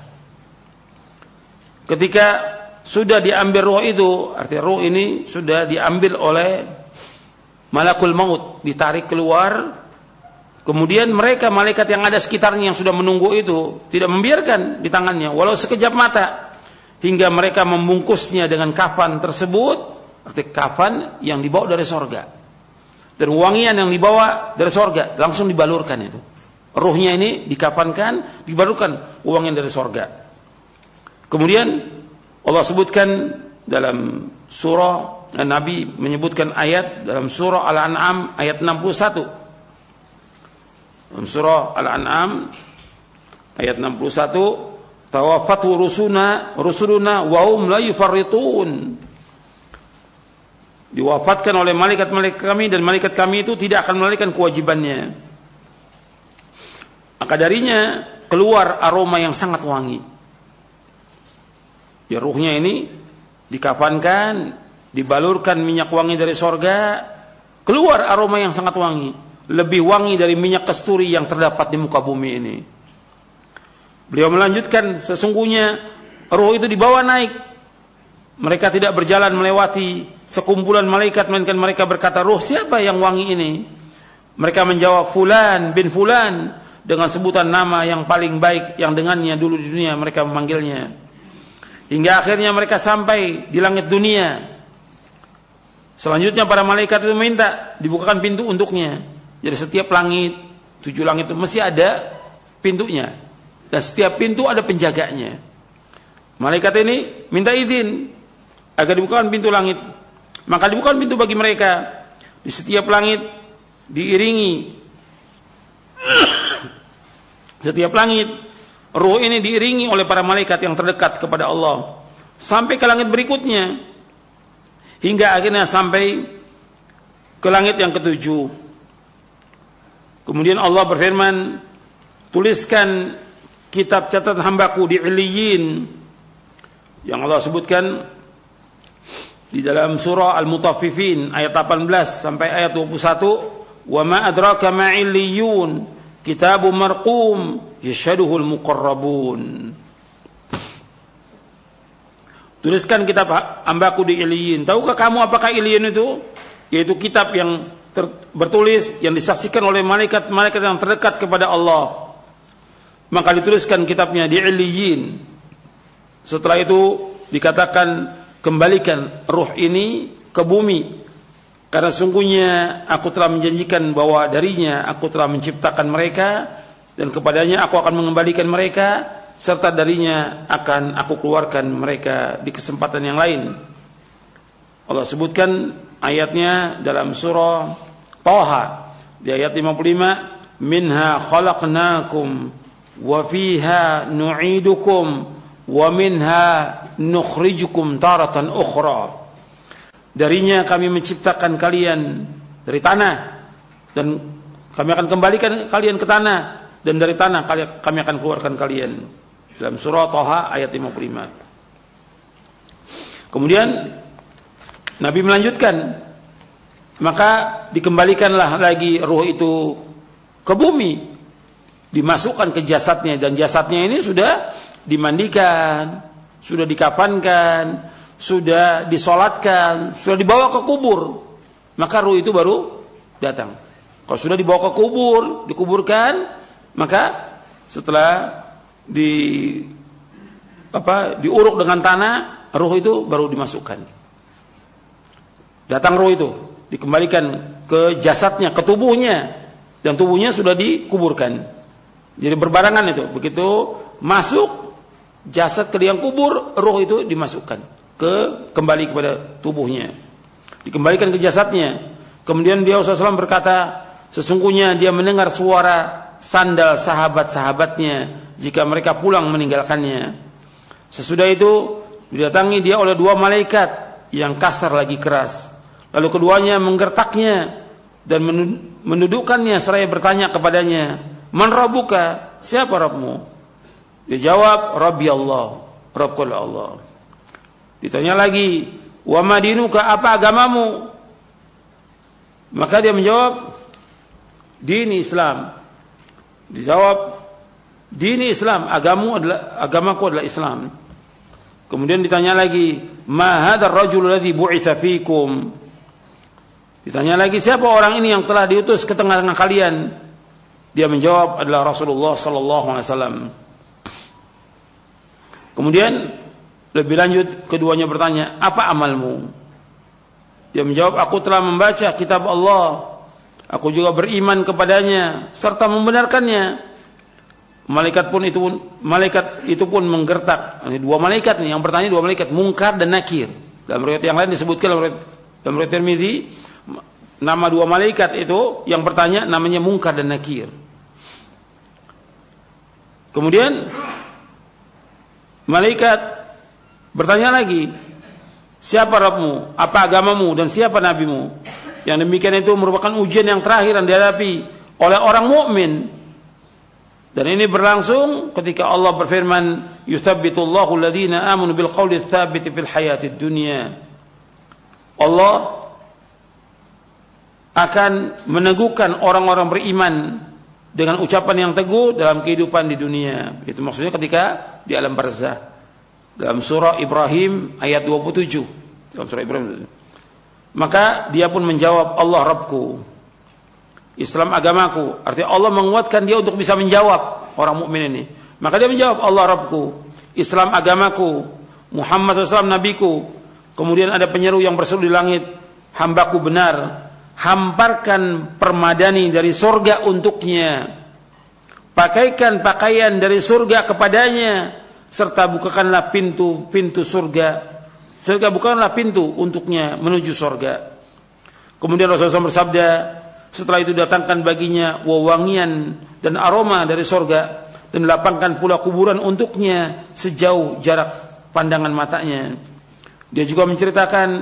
Ketika sudah diambil roh itu, artinya roh ini sudah diambil oleh malakul maut, ditarik keluar. Kemudian mereka, malaikat yang ada sekitarnya yang sudah menunggu itu, tidak membiarkan di tangannya walau sekejap mata, hingga mereka membungkusnya dengan kafan tersebut, arti kafan yang dibawa dari sorga, dan wangian yang dibawa dari sorga, langsung dibalurkan itu. Ruhnya ini dikafankan, dibalurkan wangian dari sorga. Kemudian Allah sebutkan dalam surah, Nabi menyebutkan ayat dalam surah Al-An'am ayat 61. Dalam surah Al-An'am ayat 61, tawaffatu rusuluna wa hum la yufarritun. Diwafatkan oleh malaikat-malaikat kami, dan malaikat kami itu tidak akan melalaikan kewajibannya. Maka darinya keluar aroma yang sangat wangi. Ya, ruhnya ini dikafankan, dibalurkan minyak wangi dari sorga, keluar aroma yang sangat wangi, lebih wangi dari minyak kasturi yang terdapat di muka bumi ini. Beliau melanjutkan, sesungguhnya ruh itu dibawa naik. Mereka tidak berjalan melewati sekumpulan malaikat, melainkan mereka berkata, ruh siapa yang wangi ini? Mereka menjawab, Fulan bin Fulan, dengan sebutan nama yang paling baik yang dengannya dulu di dunia mereka memanggilnya. Hingga akhirnya mereka sampai di langit dunia. Selanjutnya para malaikat itu minta dibukakan pintu untuknya. Jadi setiap langit, 7 langit itu mesti ada pintunya, dan setiap pintu ada penjaganya. Malaikat ini minta izin agar dibukakan pintu langit. Maka dibukakan pintu bagi mereka. Di setiap langit diiringi, setiap langit ruh ini diiringi oleh para malaikat yang terdekat kepada Allah, sampai ke langit berikutnya. hingga akhirnya sampai ke langit yang ketujuh. Kemudian Allah berfirman, tuliskan kitab catatan hambaku di Illiyin, yang Allah sebutkan di dalam surah Al-Mutaffifin ayat 18 sampai ayat 21, wa ma adraka ma illiyun kitabun marqum yashhaduhul muqarrabun. Tuliskan kitab hambaku di Illiyin. Tahukah kamu apakah Illiyin itu? Yaitu kitab yang bertulis, yang disaksikan oleh malaikat-malaikat yang terdekat kepada Allah. Maka dituliskan kitabnya di Illiyin. Setelah itu dikatakan, kembalikan ruh ini ke bumi, karena sungguhnya aku telah menjanjikan bahwa darinya aku telah menciptakan mereka, dan kepadanya aku akan mengembalikan mereka, serta darinya akan aku keluarkan mereka di kesempatan yang lain. Allah sebutkan ayatnya dalam surah Taha di ayat 55, minha khalaqnakum wa fiha nu'idukum wa minha nukhrijukum taratan ukhra. Darinya kami menciptakan kalian dari tanah, dan kami akan kembalikan kalian ke tanah, dan dari tanah kami akan keluarkan kalian. Dalam surah Taha ayat 55. Kemudian Nabi melanjutkan, maka dikembalikanlah lagi ruh itu ke bumi, dimasukkan ke jasadnya, dan jasadnya ini sudah dimandikan, sudah dikafankan, sudah disolatkan, sudah dibawa ke kubur, maka ruh itu baru datang. Kalau sudah dibawa ke kubur, dikuburkan, maka setelah diuruk dengan tanah, ruh itu baru dimasukkan. Datang ruh itu, dikembalikan ke jasadnya, ke tubuhnya, dan tubuhnya sudah dikuburkan. Jadi berbarengan itu. Begitu masuk jasad ke liang kubur, ruh itu dimasukkan kembali kepada tubuhnya, dikembalikan ke jasadnya. Kemudian beliau SAW berkata, sesungguhnya dia mendengar suara sandal sahabat-sahabatnya jika mereka pulang meninggalkannya. Sesudah itu didatangi dia oleh dua malaikat yang kasar lagi keras. Lalu keduanya menggertaknya dan mendudukkannya seraya bertanya kepadanya, man rabbuka, siapa Rabbmu? Dia jawab, Rabbi Allah, Rabbku Allah. Ditanya lagi, wa madinuka, apa agamamu? Maka dia menjawab, dini Islam. Dijawab, dini Islam, agamaku adalah Islam. Kemudian ditanya lagi, ma hadzal rajul alladzi bu'itsa fikum? Ditanya lagi, siapa orang ini yang telah diutus ke tengah-tengah kalian? Dia menjawab, adalah Rasulullah sallallahu alaihi wasallam. Kemudian lebih lanjut keduanya bertanya, apa amalmu? Dia menjawab, aku telah membaca kitab Allah, aku juga beriman kepadanya serta membenarkannya. Malaikat itu pun menggertak. Ini dua malaikat nih, yang bertanya dua malaikat, Munkar dan Nakir. Dalam riwayat yang lain disebutkan dalam riwayat Tirmidzi, nama dua malaikat itu yang bertanya namanya Munkar dan Nakir. Kemudian malaikat bertanya lagi, siapa Rabbmu, apa agamamu, dan siapa nabimu? Yang demikian itu merupakan ujian yang terakhir yang dihadapi oleh orang mukmin. Dan ini berlangsung ketika Allah berfirman, yuthabbitullahu alladhina amanu bil qawli tsabiti fil hayatid dunya. Allah akan meneguhkan orang-orang beriman dengan ucapan yang teguh dalam kehidupan di dunia. Itu maksudnya ketika di alam barzah. Dalam surah Ibrahim ayat 27. Dalam surah Ibrahim. Maka dia pun menjawab, Allah Rabbku, Islam agamaku. Artinya Allah menguatkan dia untuk bisa menjawab orang mukmin ini. Maka dia menjawab, Allah Rabbku, Islam agamaku, Muhammad SAW nabiku. Kemudian ada penyeru yang berseru di langit, hambaku benar, hamparkan permadani dari surga untuknya, pakaikan pakaian dari surga kepadanya, serta bukakanlah pintu surga. Surga bukanlah pintu untuknya menuju surga. Kemudian Rasulullah SAW bersabda, setelah itu datangkan baginya wewangian dan aroma dari surga, dan lapangkan pula kuburan untuknya sejauh jarak pandangan matanya. Dia juga menceritakan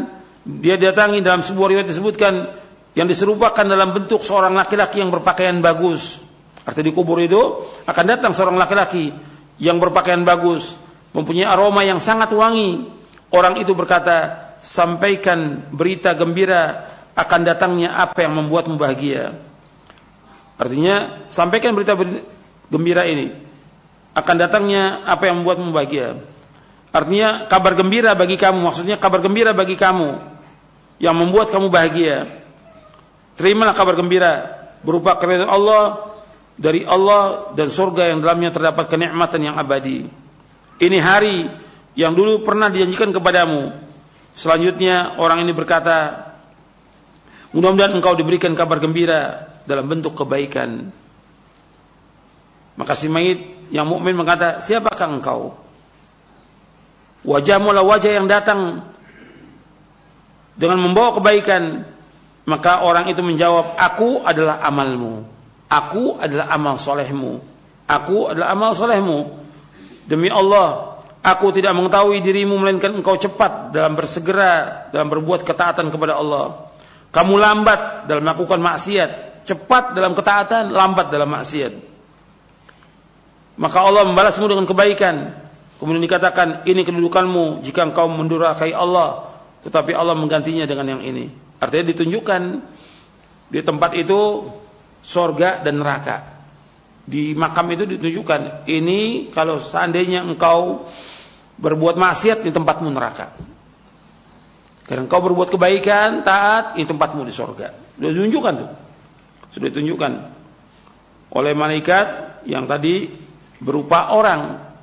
Dia datangi, dalam sebuah riwayat disebutkan, yang diserupakan dalam bentuk seorang laki-laki yang berpakaian bagus. Artinya di kubur itu akan datang seorang laki-laki yang berpakaian bagus, mempunyai aroma yang sangat wangi. Orang itu berkata, sampaikan berita gembira akan datangnya apa yang membuatmu bahagia. Artinya, sampaikan berita gembira ini, akan datangnya apa yang membuatmu bahagia. Artinya, kabar gembira bagi kamu, maksudnya kabar gembira bagi kamu yang membuat kamu bahagia. Terimalah kabar gembira berupa keridhaan Allah, dari Allah dan surga yang dalamnya terdapat kenikmatan yang abadi. Ini hari yang dulu pernah dijanjikan kepadamu. Selanjutnya orang ini berkata, mudah-mudahan engkau diberikan kabar gembira dalam bentuk kebaikan. Maka si mayit yang mukmin berkata, siapakah engkau? Wajahmu adalah wajah yang datang dengan membawa kebaikan. Maka orang itu menjawab, aku adalah amalmu, aku adalah amal solehmu, aku adalah amal solehmu. Demi Allah, aku tidak mengetahui dirimu melainkan engkau cepat dalam bersegera, dalam berbuat ketaatan kepada Allah. Kamu lambat dalam melakukan maksiat, cepat dalam ketaatan, lambat dalam maksiat. Maka Allah membalasmu dengan kebaikan. Kemudian dikatakan, ini kedudukanmu jika engkau mendurhakai Allah, tetapi Allah menggantinya dengan yang ini. Artinya ditunjukkan di tempat itu surga dan neraka. Di makam itu ditunjukkan, ini kalau seandainya engkau berbuat maksiat, di tempatmu neraka. Karena engkau berbuat kebaikan, taat, ini tempatmu di surga. Sudah ditunjukkan tuh. Sudah ditunjukkan oleh malaikat yang tadi berupa orang.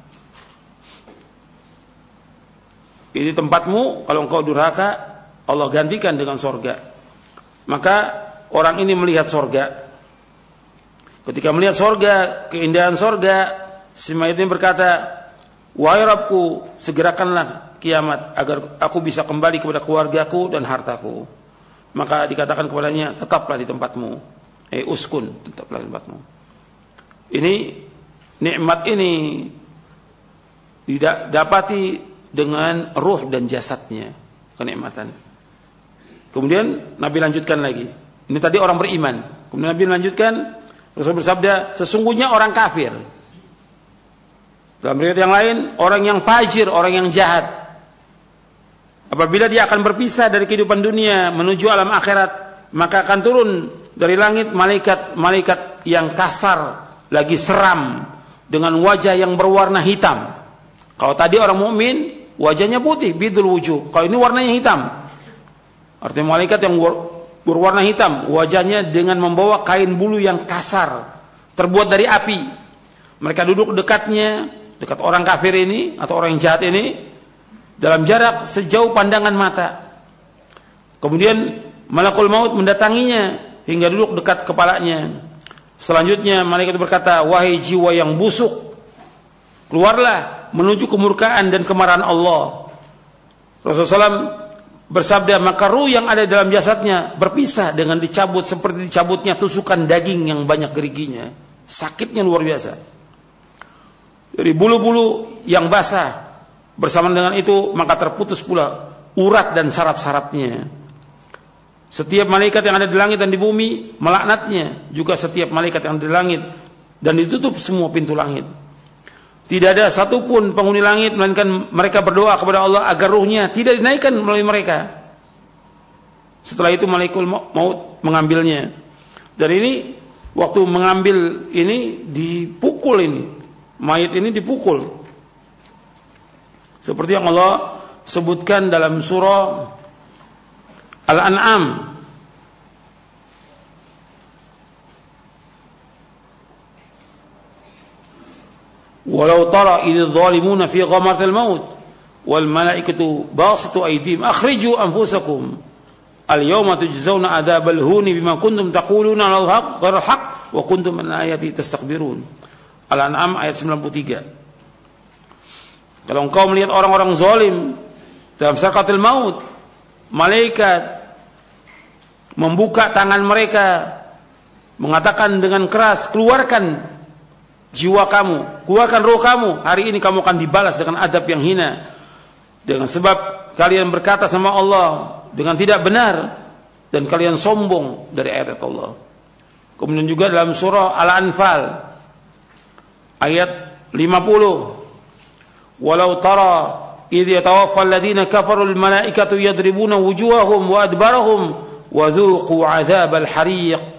Ini tempatmu, kalau engkau durhaka, Allah gantikan dengan surga. Maka orang ini melihat surga. Ketika melihat surga, keindahan surga, si mayit ini berkata, wahai Rabbku, segerakanlah kiamat agar aku bisa kembali kepada keluargaku dan hartaku. Maka dikatakan kepadanya, tetaplah di tempatmu. Uskun, tetaplah di tempatmu. Ini nikmat ini didapati dengan ruh dan jasadnya, kenikmatan. Kemudian Nabi lanjutkan lagi. Ini tadi orang beriman. Kemudian Nabi lanjutkan, Rasul bersabda, sesungguhnya orang kafir. Dalam riwayat yang lain, orang yang fajir, orang yang jahat. Apabila dia akan berpisah dari kehidupan dunia menuju alam akhirat, maka akan turun dari langit malaikat yang kasar, lagi seram, dengan wajah yang berwarna hitam. Kalau tadi orang mukmin wajahnya putih, bidul wujuh. Kalau ini warnanya hitam. Artinya malaikat yang berwarna hitam, wajahnya dengan membawa kain bulu yang kasar, terbuat dari api. Mereka duduk dekatnya, dekat orang kafir ini atau orang yang jahat ini, dalam jarak sejauh pandangan mata. Kemudian malakul maut mendatanginya hingga duduk dekat kepalanya. Selanjutnya malaikat berkata, wahai jiwa yang busuk, keluarlah menuju kemurkaan dan kemarahan Allah. Rasulullah SAW bersabda, maka ruh yang ada dalam jasadnya berpisah dengan dicabut seperti dicabutnya tusukan daging yang banyak geriginya. Sakitnya luar biasa. Dari bulu-bulu yang basah, bersamaan dengan itu maka terputus pula urat dan saraf-sarafnya. Setiap malaikat yang ada di langit dan di bumi melaknatnya, juga setiap malaikat yang ada di langit, dan ditutup semua pintu langit. Tidak ada satupun penghuni langit melainkan mereka berdoa kepada Allah agar ruhnya tidak dinaikkan melalui mereka. Setelah itu malaikat maut mengambilnya. Dan ini waktu mengambil ini dipukul ini. Mayat ini dipukul. Seperti yang Allah sebutkan dalam surah Al-An'am. Walau tara idh zalimuna fi ghamaratil maut wal malaikatu basitu aydihim akhriju anfusakum al yawma tujzauna adzabal huni bima kuntum taquluna al haqq ghairal haqq wa kuntum an ayati tastakbirun. Al-An'am ayat 93. Kalau engkau melihat orang-orang zalim dalam sakaratul maut, malaikat membuka tangan mereka mengatakan dengan keras, keluarkan jiwa kamu, keluarkan roh kamu, hari ini kamu akan dibalas dengan adab yang hina. Dengan sebab kalian berkata sama Allah dengan tidak benar dan kalian sombong dari ayat Allah. Kemudian juga dalam surah Al-Anfal ayat 50, walau tara idh yatawaffa alladhina kafaru al-malaikatu yadribuna wujuhahum wa adbarahum wa dhuqu 'adzabal hariq.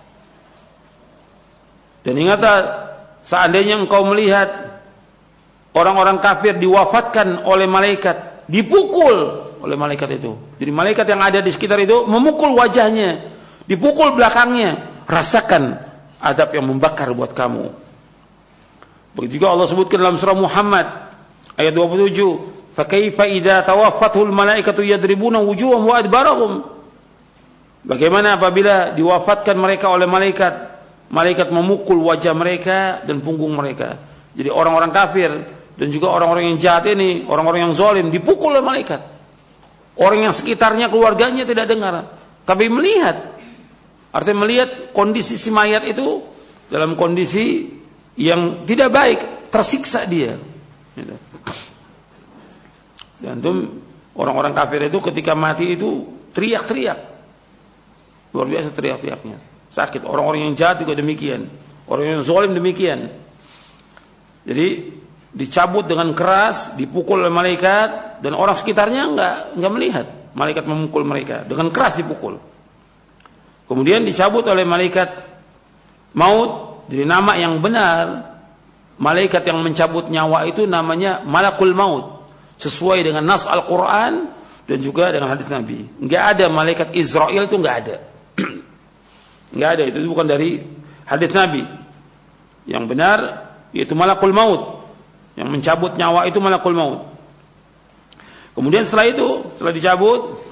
Dan ingatlah seandainya engkau melihat orang-orang kafir diwafatkan oleh malaikat, dipukul oleh malaikat itu. Jadi malaikat yang ada di sekitar itu memukul wajahnya, dipukul belakangnya. Rasakan adab yang membakar buat kamu. Begitu juga Allah sebutkan dalam surah Muhammad ayat 27, fa kaifa idza tawaffatul malaikatu yadribuna wujuhahum wa adbarahum. Bagaimana apabila diwafatkan mereka oleh malaikat, malaikat memukul wajah mereka dan punggung mereka. Jadi orang-orang kafir dan juga orang-orang yang jahat ini, orang-orang yang zalim dipukul oleh malaikat. Orang yang sekitarnya, keluarganya tidak dengar, tapi melihat. Artinya melihat kondisi si mayat itu dalam kondisi yang tidak baik, tersiksa dia. Dan itu orang-orang kafir itu ketika mati itu teriak-teriak, luar biasa teriak-teriaknya, sakit. Orang-orang yang jahat juga demikian, orang yang zalim demikian. Jadi dicabut dengan keras, dipukul oleh malaikat, dan orang sekitarnya enggak melihat malaikat memukul mereka dengan keras dipukul. Kemudian dicabut oleh malaikat maut. Jadi nama yang benar malaikat yang mencabut nyawa itu namanya malakul maut, sesuai dengan nas Al-Quran dan juga dengan hadis Nabi. Enggak ada malaikat Israel, itu enggak ada. Enggak ada, itu bukan dari hadis Nabi. Yang benar yaitu malakul maut, yang mencabut nyawa itu malakul maut. Kemudian setelah itu, setelah dicabut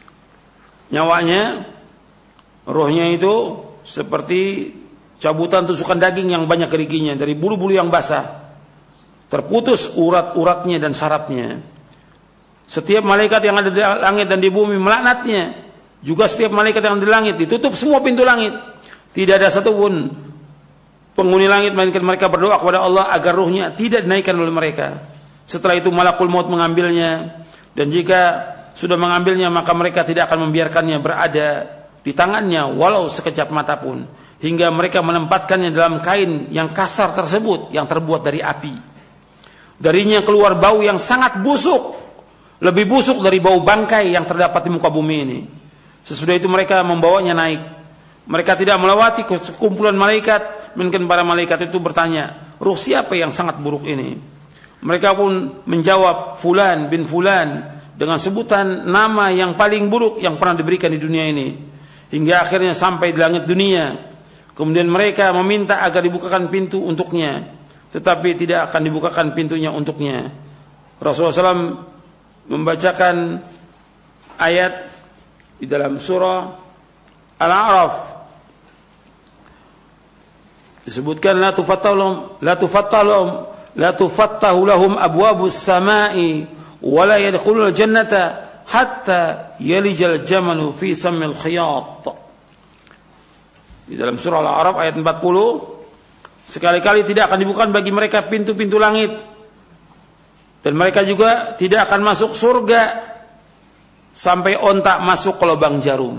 nyawanya, rohnya itu seperti cabutan tusukan daging yang banyak keriginya dari bulu-bulu yang basah, terputus urat-uratnya dan sarafnya. Setiap malaikat yang ada di langit dan di bumi melaknatnya, juga setiap malaikat yang di langit, ditutup semua pintu langit. Tidak ada satupun penghuni langit melainkan mereka berdoa kepada Allah agar ruhnya tidak dinaikkan oleh mereka. Setelah itu malakul maut mengambilnya, dan jika sudah mengambilnya maka mereka tidak akan membiarkannya berada di tangannya walau sekejap mata pun, hingga mereka menempatkannya dalam kain yang kasar tersebut yang terbuat dari api. Darinya keluar bau yang sangat busuk, lebih busuk dari bau bangkai yang terdapat di muka bumi ini. Sesudah itu mereka membawanya naik. Mereka tidak melewati kumpulan malaikat, melainkan para malaikat itu bertanya, ruh siapa yang sangat buruk ini? Mereka pun menjawab, Fulan bin Fulan, dengan sebutan nama yang paling buruk yang pernah diberikan di dunia ini. Hingga akhirnya sampai di langit dunia. Kemudian mereka meminta agar dibukakan pintu untuknya, tetapi tidak akan dibukakan pintunya untuknya. Rasulullah SAW membacakan ayat di dalam surah Al-A'raf. Disebutkan la tufattahu lahum abwabus samai wa la yadkhulul jannata hatta yalijal jamalu fi sammil khiyat. Di dalam surah Al-A'raf ayat 40, sekali-kali tidak akan dibuka bagi mereka pintu-pintu langit, dan mereka juga tidak akan masuk surga sampai onta masuk ke lubang jarum.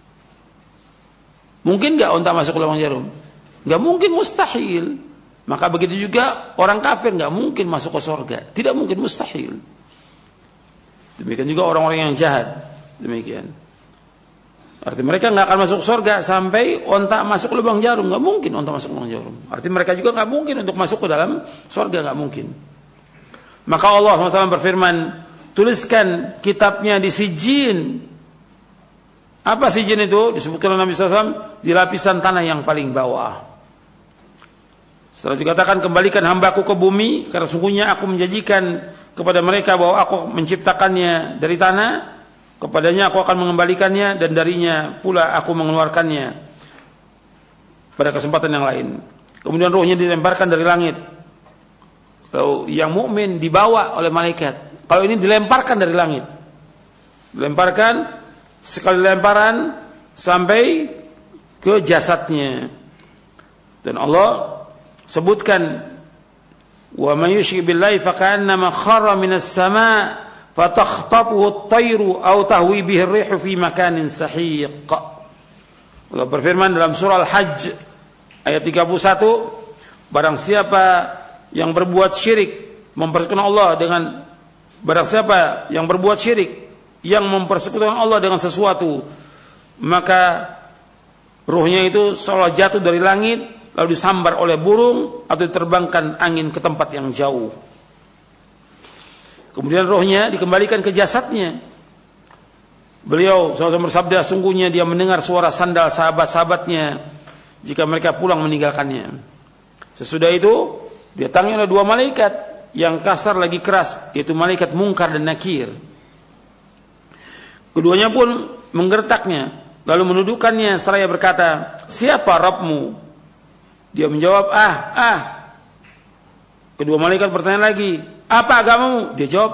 Mungkin enggak onta masuk ke lubang jarum? Enggak mungkin, mustahil. Maka begitu juga orang kafir enggak mungkin masuk ke surga, tidak mungkin, mustahil. Demikian juga orang-orang yang jahat, demikian. Arti mereka nggak akan masuk surga sampai onta masuk ke lubang jarum, nggak mungkin onta masuk ke lubang jarum. Arti mereka juga nggak mungkin untuk masuk ke dalam surga, nggak mungkin. Maka Allah SWT berfirman, tuliskan kitabnya di sijin. Apa sijin itu? Disebutkan oleh Nabi SAW, di lapisan tanah yang paling bawah. Setelah dikatakan, kembalikan hambaku ke bumi, karena sungguhnya aku menjanjikan kepada mereka bahwa aku menciptakannya dari tanah, kepadanya aku akan mengembalikannya, dan darinya pula aku mengeluarkannya pada kesempatan yang lain. Kemudian rohnya dilemparkan dari langit. Kalau yang mukmin dibawa oleh malaikat, kalau ini dilemparkan dari langit, dilemparkan sekali lemparan sampai ke jasadnya. Dan Allah sebutkan, wa may yushrik billahi faka'annama kharra minas sama' fatakhtafuhu at-tayru aw tahwi bihi ar-rihu fi makanin sahiq. Allah berfirman dalam surah Al-Hajj ayat 31, barang siapa yang berbuat syirik mempersekutukan Allah dengan barang siapa yang berbuat syirik yang mempersekutukan Allah dengan sesuatu, maka ruhnya itu seolah jatuh dari langit lalu disambar oleh burung atau diterbangkan angin ke tempat yang jauh. Kemudian rohnya dikembalikan ke jasadnya. Beliau SAW bersabda, sungguhnya dia mendengar suara sandal sahabat-sahabatnya jika mereka pulang meninggalkannya. Sesudah itu didatangi oleh dua malaikat yang kasar lagi keras, yaitu malaikat Munkar dan Nakir. Keduanya pun menggertaknya, lalu menuduhkannya seraya berkata, siapa Rabbmu? Dia menjawab, Kedua malaikat bertanya lagi, apa agamamu? Dia jawab,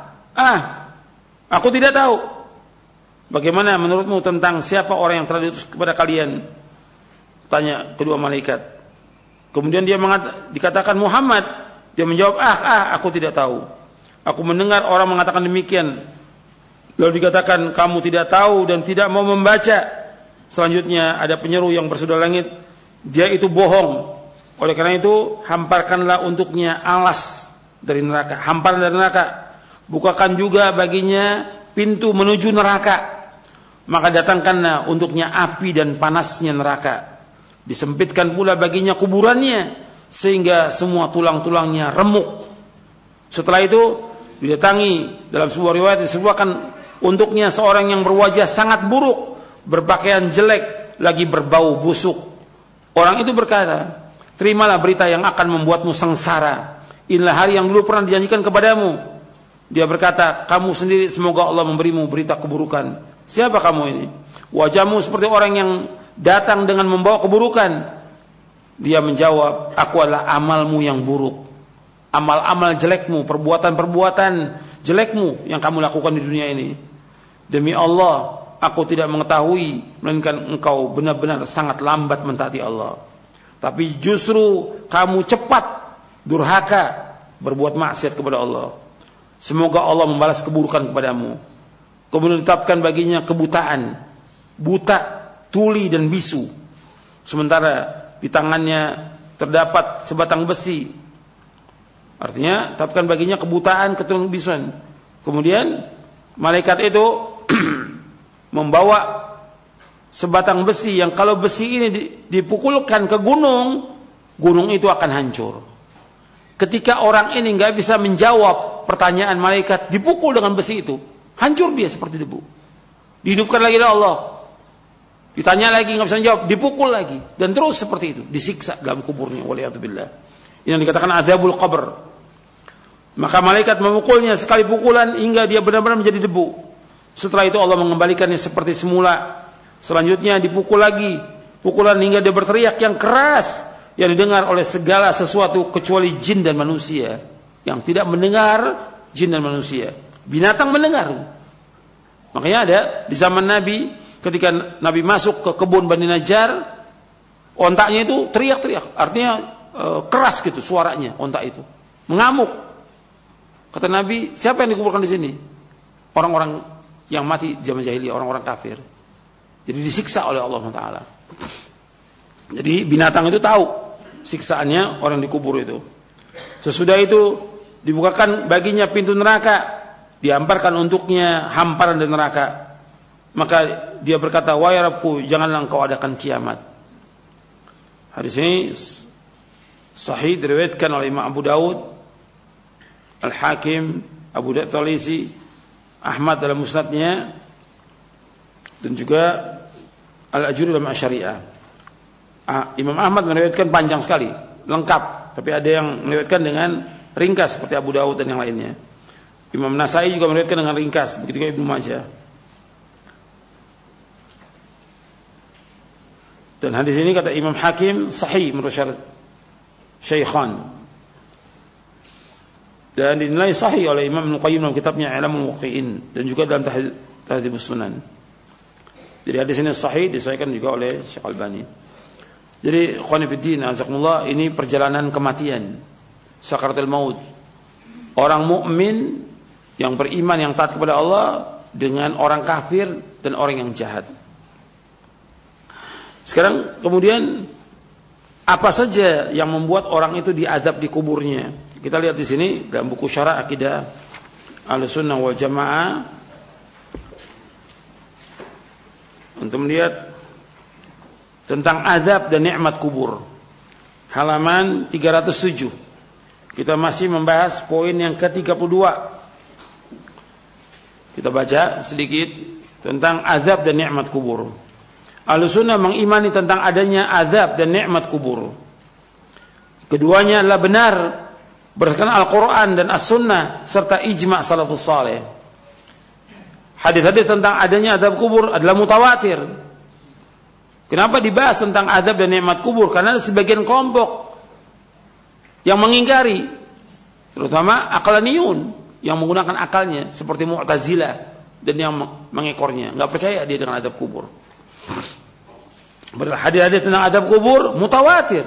aku tidak tahu. Bagaimana menurutmu tentang siapa orang yang telah diutus kepada kalian? Tanya kedua malaikat. Kemudian dia dikatakan Muhammad. Dia menjawab, aku tidak tahu. Aku mendengar orang mengatakan demikian. Lalu dikatakan, kamu tidak tahu dan tidak mau membaca. Selanjutnya ada penyeru yang bersudah langit, dia itu bohong. Oleh karena itu, hamparkanlah untuknya alas dari neraka, hamparan dari neraka. Bukakan juga baginya pintu menuju neraka. Maka datangkanlah untuknya api dan panasnya neraka. Disempitkan pula baginya kuburannya sehingga semua tulang-tulangnya remuk. Setelah itu didatangi dalam sebuah riwayat disebutkan untuknya seorang yang berwajah sangat buruk, berpakaian jelek, lagi berbau busuk. Orang itu berkata, terimalah berita yang akan membuatmu sengsara. Inilah hari yang dulu pernah dijanjikan kepadamu. Dia berkata, kamu sendiri semoga Allah memberimu berita keburukan. Siapa kamu ini? Wajahmu seperti orang yang datang dengan membawa keburukan. Dia menjawab, aku adalah amalmu yang buruk. Amal-amal jelekmu, perbuatan-perbuatan jelekmu yang kamu lakukan di dunia ini. Demi Allah, aku tidak mengetahui, melainkan engkau benar-benar sangat lambat mentaati Allah. Tapi justru kamu cepat durhaka berbuat maksiat kepada Allah. Semoga Allah membalas keburukan kepadamu. Kemudian ditetapkan baginya kebutaan, buta, tuli dan bisu. Sementara di tangannya terdapat sebatang besi. Artinya tetapkan baginya kebutaan, ketulbisuan. Kemudian malaikat itu membawa sebatang besi yang kalau besi ini dipukulkan ke gunung, gunung itu akan hancur. Ketika orang ini nggak bisa menjawab pertanyaan malaikat, dipukul dengan besi itu, hancur dia seperti debu. Dihidupkan lagi oleh Allah. Ditanya lagi nggak bisa jawab, dipukul lagi dan terus seperti itu, disiksa dalam kuburnya. Waliyatubillah. Ini yang dikatakan adzabul qabr. Maka malaikat memukulnya sekali pukulan hingga dia benar-benar menjadi debu. Setelah itu Allah mengembalikannya seperti semula. Selanjutnya dipukul lagi, pukulan hingga dia berteriak yang keras yang didengar oleh segala sesuatu kecuali jin dan manusia. Yang tidak mendengar jin dan manusia. Binatang mendengar. Makanya ada di zaman Nabi, ketika Nabi masuk ke kebun Bani Najjar, ontaknya itu teriak-teriak, artinya keras gitu suaranya ontak itu, mengamuk. Kata Nabi, siapa yang dikuburkan di sini? Orang-orang yang mati zaman jahiliyah, orang-orang kafir. Jadi disiksa oleh Allah Taala. Jadi binatang itu tahu siksaannya orang dikubur itu. Sesudah itu dibukakan baginya pintu neraka, dihamparkan untuknya hamparan dari neraka. Maka dia berkata, wahai Rabbku, janganlah engkau adakan kiamat. Hadis ini sahih diriwayatkan oleh Imam Abu Daud, Al-Hakim, Abu Daud Talisi, Ahmad dalam musnadnya, dan juga Al-Ajuri dalam Asy-Syariah. Imam Ahmad meriwayatkan panjang sekali, lengkap, tapi ada yang meriwayatkan dengan ringkas seperti Abu Daud dan yang lainnya. Imam Nasai juga meriwayatkan dengan ringkas, begitu juga Ibnu Majah. Dan hadis ini kata Imam Hakim sahih menurut syarat Syaikhan. Dan dinilai sahih oleh Imam Ibnu Qayyim dalam kitabnya I'lamul Muwaqqi'in dan juga dalam Tahdzibus Sunan. Jadi hadis ini sahih, disahihkan juga oleh Syekh Albani. Jadi ikhwan fillah, azakumullah, ini perjalanan kematian, sakaratul maut. Orang mukmin yang beriman, yang taat kepada Allah, dengan orang kafir dan orang yang jahat. Sekarang kemudian apa saja yang membuat orang itu diazab di kuburnya? Kita lihat di sini dalam buku Syarah Aqidah Ahlussunnah wal Jamaah. Untuk melihat tentang azab dan nikmat kubur. Halaman 307. Kita masih membahas poin yang ke-32. Kita baca sedikit tentang azab dan nikmat kubur. Ahlussunnah mengimani tentang adanya azab dan nikmat kubur. Keduanya adalah benar berdasarkan Al-Quran dan As-Sunnah serta ijma' salafus saleh. Hadis-hadis tentang adanya azab kubur adalah mutawatir. Kenapa dibahas tentang azab dan nikmat kubur? Karena ada sebagian kelompok yang mengingkari, terutama aqlaniyun yang menggunakan akalnya seperti Mu'tazilah dan yang mengekornya, enggak percaya dia dengan azab kubur. Padahal hadis-hadis tentang azab kubur mutawatir.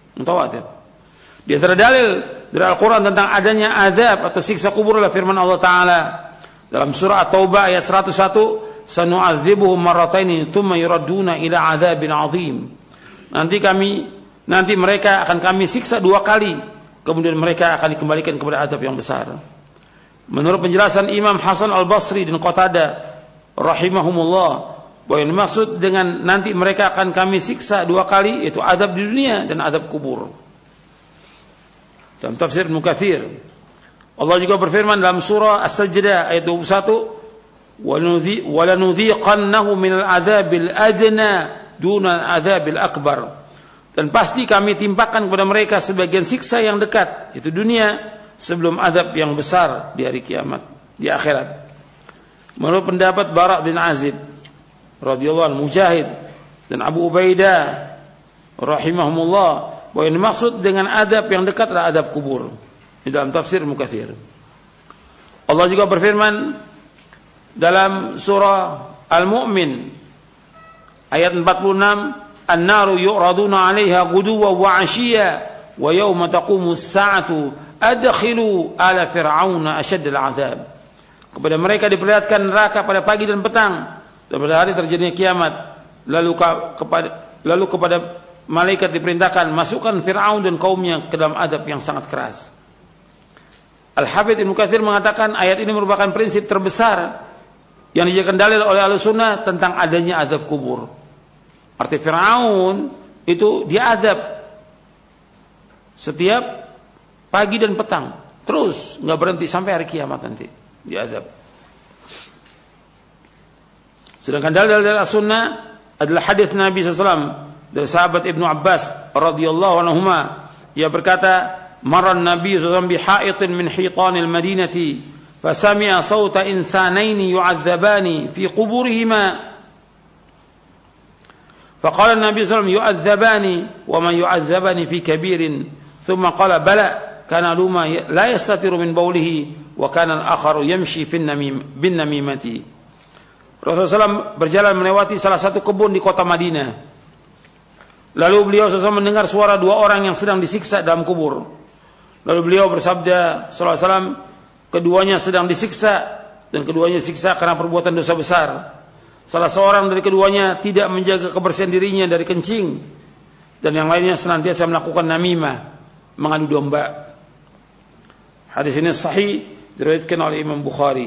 Di antara dalil dari Al-Quran tentang adanya azab atau siksa kubur adalah firman Allah Ta'ala dalam surah At-Taubah ayat 101, sanu'adzibuhum marrataini tsumma yuradduna ila adzabin 'adzim. Nanti mereka akan kami siksa 2 kali, kemudian mereka akan dikembalikan kepada azab yang besar. Menurut penjelasan Imam Hasan Al-Basri dan Qatadah rahimahumullah, bahwa yang dimaksud dengan nanti mereka akan kami siksa 2 kali yaitu azab di dunia dan azab kubur. Dalam tafsir Ibnu Katsir, Allah juga berfirman dalam surah As-Sajdah ayat 21, "Walanudhiqannahum minal adzabil adna dunal adzabil akbar." Dan pasti kami timpakan kepada mereka sebagian siksa yang dekat, itu dunia, sebelum azab yang besar di hari kiamat, di akhirat. Menurut pendapat Bara' bin Azib radhiyallahu anhu, Mujahid dan Abu Ubaidah rahimahumullah, bahwa yang dimaksud dengan azab yang dekat adalah azab kubur. Di dalam tafsir Mukatsir, Allah juga berfirman dalam surah Al-Mu'min ayat 46, "An-naru yu'raduna 'alaiha ghuduwan wa 'ashiyya wa yawma taqumu as-sa'atu adkhilu ala fir'auna asyaddal 'adzab." Kepada mereka diperlihatkan neraka pada pagi dan petang, dan pada hari terjadinya kiamat, lalu kepada malaikat diperintahkan, masukkan Fir'aun dan kaumnya ke dalam azab yang sangat keras. Al-Hafidz Ibnu Katsir mengatakan ayat ini merupakan prinsip terbesar yang dijadikan dalil oleh Ahlussunnah tentang adanya azab kubur. Arti Fir'aun itu diazab setiap pagi dan petang, terus nggak berhenti sampai hari kiamat nanti diazab. Sedangkan dalil dari As-Sunnah adalah hadis Nabi SAW dari sahabat Ibnu Abbas radhiyallahu anhuma, ia berkata, "Marra an-nabiy sallallahu alaihi wasallam biha'itin min hitanil madinati fasami'a sawta insanaini yu'adzabani fi quburihima." فقال النبي صلى الله عليه وسلم يؤذباني ومن يؤذبني في كبير ثم قال بلى كان لما لا يستتر من بوله وكان الآخر يمشي بالنميمة. Rasulullah SAW berjalan melewati salah satu kebun di kota Madinah. Lalu beliau SAW mendengar suara 2 orang yang sedang disiksa dalam kubur. Lalu beliau bersabda sallallahu alaihi wasallam, keduanya sedang disiksa dan keduanya disiksa karena perbuatan dosa besar. Salah seorang dari keduanya tidak menjaga kebersihan dirinya dari kencing, dan yang lainnya senantiasa melakukan namimah, mengadu domba. Hadis ini sahih, diriwayatkan oleh Imam Bukhari.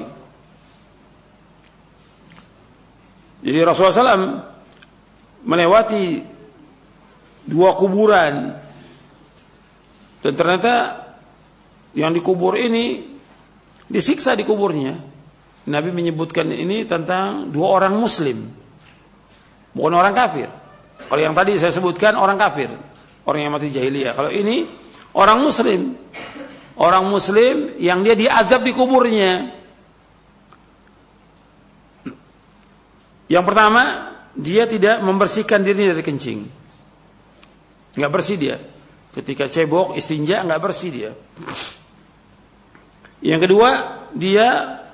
Jadi Rasulullah SAW melewati 2 kuburan, dan ternyata yang dikubur ini disiksa di kuburnya. Nabi menyebutkan ini tentang 2 orang muslim, bukan orang kafir. Kalau yang tadi saya sebutkan orang kafir, orang yang mati jahiliyah. Kalau ini orang muslim yang dia diazab di kuburnya. Yang pertama, dia tidak membersihkan dirinya dari kencing, nggak bersih dia. Ketika cebok, istinja, nggak bersih dia. Yang kedua, dia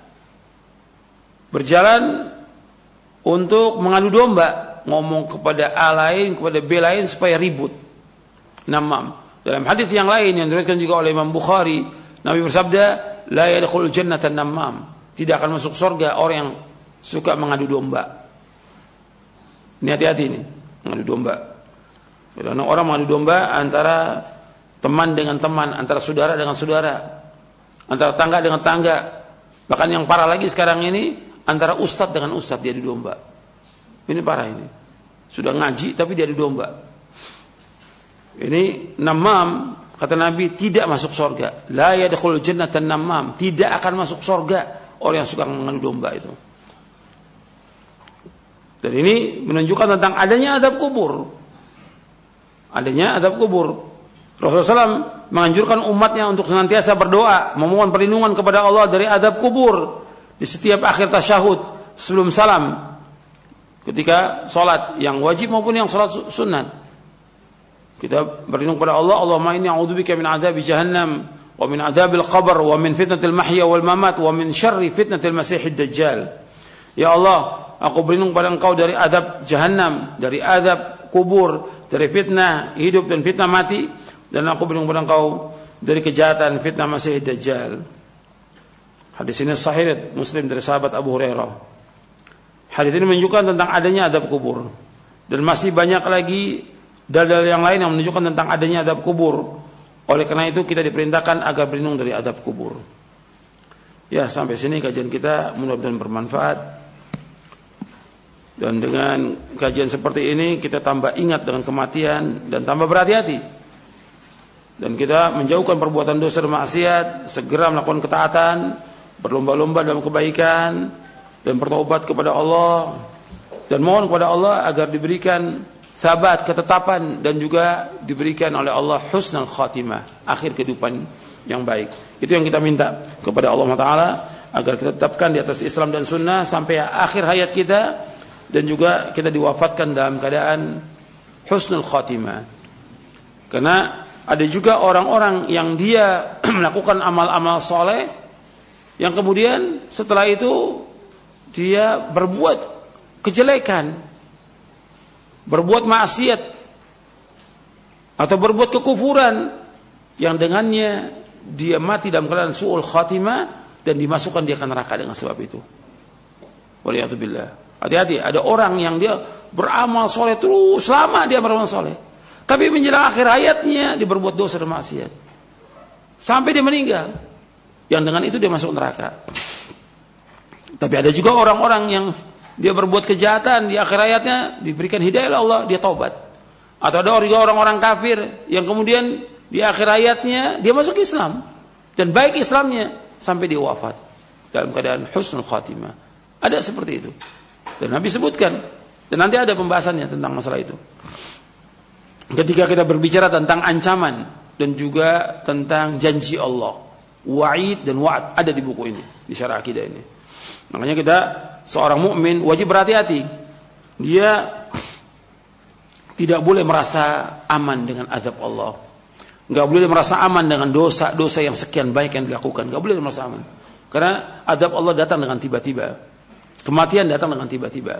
berjalan untuk mengadu domba, ngomong kepada A lain, kepada B lain supaya ribut, namam. Dalam hadis yang lain yang diriwayatkan juga oleh Imam Bukhari, Nabi bersabda, la yadkhulul jannata an-nammam. Tidak akan masuk surga orang yang suka mengadu domba. Ini hati-hati ini, mengadu domba. Karena orang mengadu domba antara teman dengan teman, antara saudara dengan saudara, antara tangga dengan tangga. Bahkan yang parah lagi sekarang ini, antara ustadz dengan ustadz dia adu domba. Ini parah ini. Sudah ngaji tapi dia adu domba. Ini namam, kata Nabi, tidak masuk surga. La yadkhulul jannata an-nammam, tidak akan masuk surga orang yang suka mengadu domba itu. Dan ini menunjukkan tentang adanya azab kubur. Adanya azab kubur. Rasulullah SAW menganjurkan umatnya untuk senantiasa berdoa, memohon perlindungan kepada Allah dari azab kubur di setiap akhir tasyahud sebelum salam, ketika sholat yang wajib maupun yang sholat sunat. Kita berlindung kepada Allah, Allahumma inni a'udzubika min adzabi jahannam wa min adzabil qabr wa min fitnatil mahya wal mamat wa min syarri fitnatil masiihid dajjal. Ya Allah, aku berlindung kepada Engkau dari azab jahannam, dari azab kubur, dari fitnah hidup dan fitnah mati, dan aku berlindung kepada Engkau dari kejahatan fitnah masiihid dajjal. Hadis ini sahih Muslim dari sahabat Abu Hurairah. Hadis ini menunjukkan tentang adanya azab kubur, dan masih banyak lagi dalil yang lain yang menunjukkan tentang adanya azab kubur. Oleh karena itu kita diperintahkan agar berlindung dari azab kubur. Ya, sampai sini kajian kita, mudah-mudahan bermanfaat. Dan dengan kajian seperti ini kita tambah ingat dengan kematian dan tambah berhati-hati. Dan kita menjauhkan perbuatan dosa dan maksiat, segera melakukan ketaatan, berlomba-lomba dalam kebaikan, dan bertobat kepada Allah, dan mohon kepada Allah agar diberikan sabat, ketetapan, dan juga diberikan oleh Allah husnul khatimah, akhir kehidupan yang baik. Itu yang kita minta kepada Allah Ta'ala, agar kita tetapkan di atas Islam dan Sunnah sampai akhir hayat kita, dan juga kita diwafatkan dalam keadaan husnul khatimah. Karena ada juga orang-orang yang dia melakukan amal-amal soleh, yang kemudian setelah itu dia berbuat kejelekan, berbuat maksiat atau berbuat kekufuran, yang dengannya dia mati dalam keadaan su'ul khatimah dan dimasukkan dia ke neraka dengan sebab itu. Waliyatubillah. Hati-hati, ada orang yang dia beramal soleh terus lama dia beramal soleh, tapi menjelang akhir hayatnya dia berbuat dosa dan maksiat sampai dia meninggal, yang dengan itu dia masuk neraka. Tapi ada juga orang-orang yang dia berbuat kejahatan, di akhir hayatnya diberikan hidayah oleh Allah, dia taubat. Atau ada juga orang-orang kafir yang kemudian di akhir hayatnya dia masuk Islam, dan baik Islamnya sampai dia wafat dalam keadaan husnul khatimah. Ada seperti itu, dan Nabi sebutkan, dan nanti ada pembahasannya tentang masalah itu. Ketika kita berbicara tentang ancaman dan juga tentang janji Allah, wa'id dan wa'ad, ada di buku ini, di Syarah Akidah ini. Makanya kita, seorang mukmin wajib berhati-hati. Dia tidak boleh merasa aman dengan azab Allah. Enggak boleh merasa aman dengan dosa-dosa yang sekian baik yang dilakukan. Enggak boleh merasa aman. Karena azab Allah datang dengan tiba-tiba. Kematian datang dengan tiba-tiba.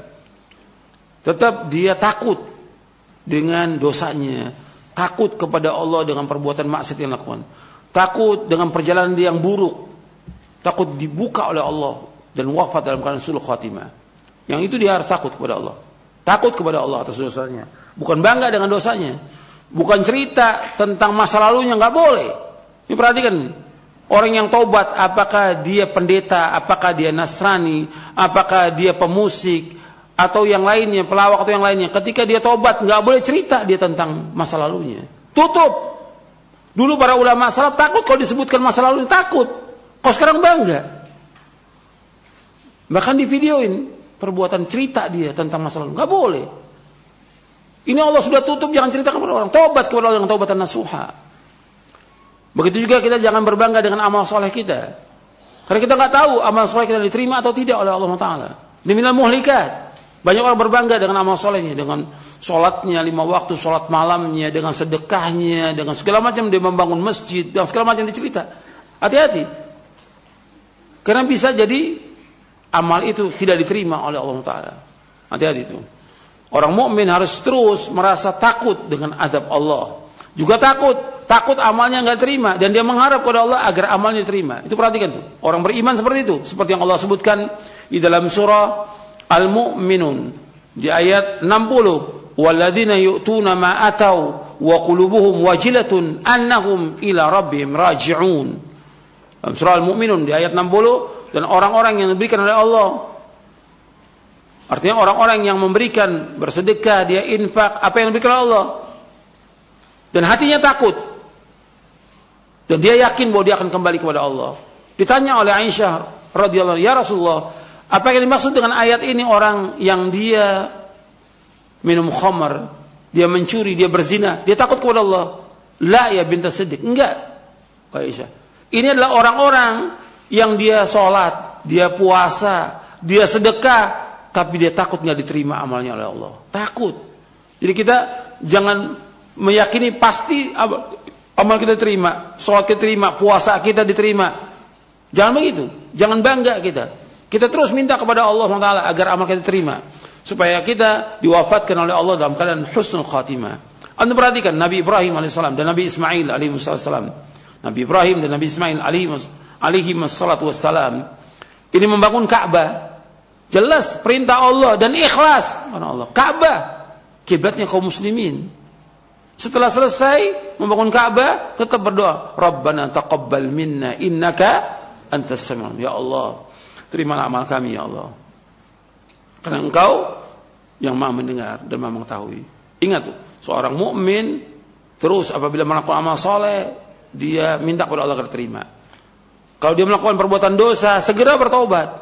Tetap dia takut dengan dosanya, takut kepada Allah dengan perbuatan maksiat yang dilakukan, takut dengan perjalanan dia yang buruk, takut dibuka oleh Allah dan wafat dalam keadaan su'ul khatimah. Yang itu dia harus takut kepada Allah. Takut kepada Allah atas dosanya. Bukan bangga dengan dosanya. Bukan cerita tentang masa lalunya, enggak boleh. Ini perhatikan. Orang yang taubat, apakah dia pendeta, apakah dia Nasrani, apakah dia pemusik, atau yang lainnya, pelawak atau yang lainnya, ketika dia taubat, enggak boleh cerita dia tentang masa lalunya. Tutup. Dulu para ulama salaf takut kalau disebutkan masa lalunya, takut. Kok sekarang bangga? Bahkan di videoin perbuatan cerita dia tentang masa lalu. Enggak boleh. Ini Allah sudah tutup, jangan ceritakan kepada orang. Taubat kepada Allah dengan taubatan nasuha. Begitu juga kita jangan berbangga dengan amal soleh kita. Karena kita enggak tahu amal soleh kita diterima atau tidak oleh Allah Ta'ala. Ini minal muhlikat. Banyak orang berbangga dengan amal solehnya, dengan sholatnya 5 waktu, sholat malamnya, dengan sedekahnya, dengan segala macam dia membangun masjid, dengan segala macam dicerita. Hati-hati. Karena bisa jadi amal itu tidak diterima oleh Allah Ta'ala. Hati-hati itu. Orang mukmin harus terus merasa takut dengan azab Allah. Juga takut takut amalnya nggak terima dan dia mengharap kepada Allah agar amalnya diterima. Itu perhatikan tuh. Orang beriman seperti itu, seperti yang Allah sebutkan di dalam surah Al-Mu'minun di ayat 60. Walladzina yu'tuna ma atau wa qulubuhum wajilatun annahum ila rabbihim raji'un. Dalam surah Al-Mu'minun di ayat 60, dan orang-orang yang diberikan oleh Allah, artinya orang-orang yang memberikan, bersedekah, dia infak apa yang diberikan oleh Allah, dan hatinya takut, dan dia yakin bahwa dia akan kembali kepada Allah. Ditanya oleh Aisyah radhiyallahu anha, ya Rasulullah, apa yang dimaksud dengan ayat ini? Orang yang dia minum khamar, dia mencuri, dia berzina, dia takut kepada Allah. La ya bintas Siddiq, enggak Aisyah. Ini adalah orang-orang yang dia sholat, dia puasa, dia sedekah, tapi dia takut nggak diterima amalnya oleh Allah. Takut. Jadi kita jangan meyakini pasti amal kita diterima, sholat kita diterima, puasa kita diterima. Jangan begitu. Jangan bangga kita. Kita terus minta kepada Allah SWT agar amal kita diterima, supaya kita diwafatkan oleh Allah dalam keadaan husnul khatimah. Anda perhatikan Nabi Ibrahim alaihissalam dan Nabi Ismail alaihissalam. Nabi Ibrahim dan Nabi Ismail alaihi wassalam ini membangun Ka'bah. Jelas perintah Allah dan ikhlas karena Allah. Ka'bah kiblatnya kaum muslimin. Setelah selesai membangun Ka'bah, tetap berdoa, Rabbana taqabbal minna innaka antas samiul. Ya Allah, terimalah amal kami ya Allah, karena Engkau yang Maha mendengar dan Maha mengetahui. Ingat tuh, seorang mukmin terus apabila melakukan amal saleh, dia minta kepada Allah agar terima. Kalau dia melakukan perbuatan dosa, segera bertaubat.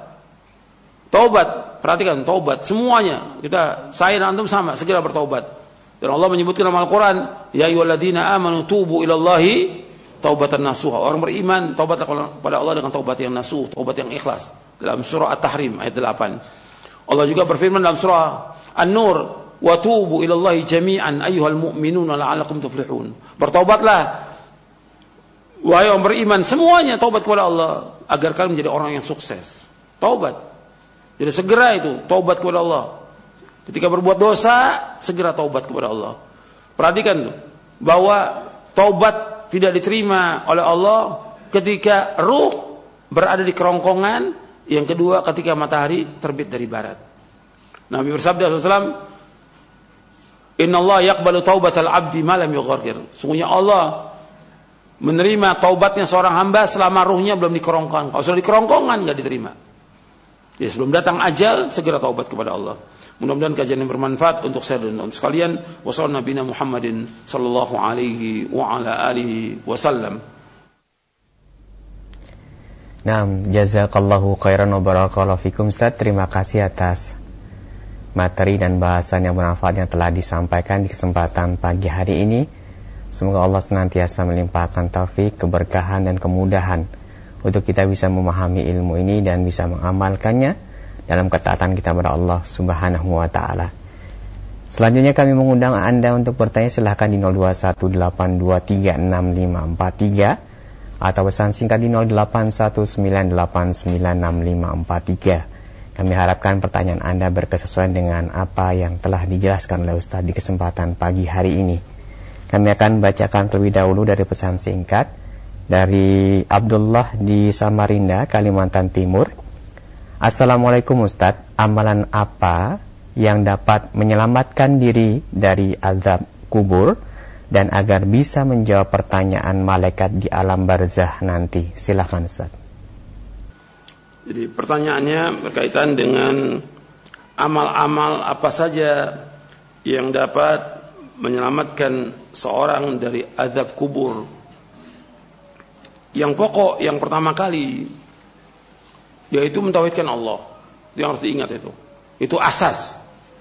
Taubat, perhatikan, taubat semuanya. Saya dan antum sama, segera bertaubat. Dan Allah menyebutkan dalam Al-Quran, ya ayyuhalladzina amanu tubu ilallahi taubatan nasuha. Orang beriman taubat kepada Allah dengan taubat yang nasuh, taubat yang ikhlas. Dalam surah At-Tahrim ayat 8. Allah juga berfirman dalam surah An-Nur, wa tubu ilallahi jami'an ayyuhal mu'minuna la'alakum tuflihun. Bertaubatlah wahai orang beriman semuanya, taubat kepada Allah agar kalian menjadi orang yang sukses. Taubat. Jadi segera itu taubat kepada Allah. Ketika berbuat dosa, segera taubat kepada Allah. Perhatikan tuh, bahwa taubat tidak diterima oleh Allah ketika ruh berada di kerongkongan, yang kedua ketika matahari terbit dari barat. Nabi bersabda SAW, Innallaha yaqbalu taubatal abdi ma lam yughargir. Sungguhnya Allah menerima taubatnya seorang hamba selama ruhnya belum di kerongkongan. Kalau sudah di kerongkongan nggak diterima. Ya, sebelum datang ajal segera taubat kepada Allah. Mudah-mudahan kajian yang bermanfaat untuk saya dan untuk sekalian. Wassallallahu nabiyana Muhammadin sallallahu alaihi wa ala alihi wasallam. Naam, jazakallahu khairan wa barakallahu fikum Ustaz. Terima kasih atas materi dan bahasan yang bermanfaat yang telah disampaikan di kesempatan pagi hari ini. Semoga Allah senantiasa melimpahkan taufik, keberkahan dan kemudahan untuk kita bisa memahami ilmu ini dan bisa mengamalkannya dalam ketaatan kita kepada Allah Subhanahu wa taala. Selanjutnya kami mengundang Anda untuk bertanya, silahkan di 0218236543 atau pesan singkat di 0819896543. Kami harapkan pertanyaan Anda berkesesuaian dengan apa yang telah dijelaskan oleh Ustaz di kesempatan pagi hari ini. Kami akan bacakan terlebih dahulu dari pesan singkat dari Abdullah di Samarinda, Kalimantan Timur. Assalamualaikum Ustaz, amalan apa yang dapat menyelamatkan diri dari azab kubur dan agar bisa menjawab pertanyaan malaikat di alam barzah nanti? Silakan Ustaz. Jadi pertanyaannya berkaitan dengan amal-amal apa saja yang dapat menyelamatkan seorang dari azab kubur. Yang pokok, yang pertama kali, yaitu mentauhidkan Allah. Itu yang harus diingat itu. Itu asas.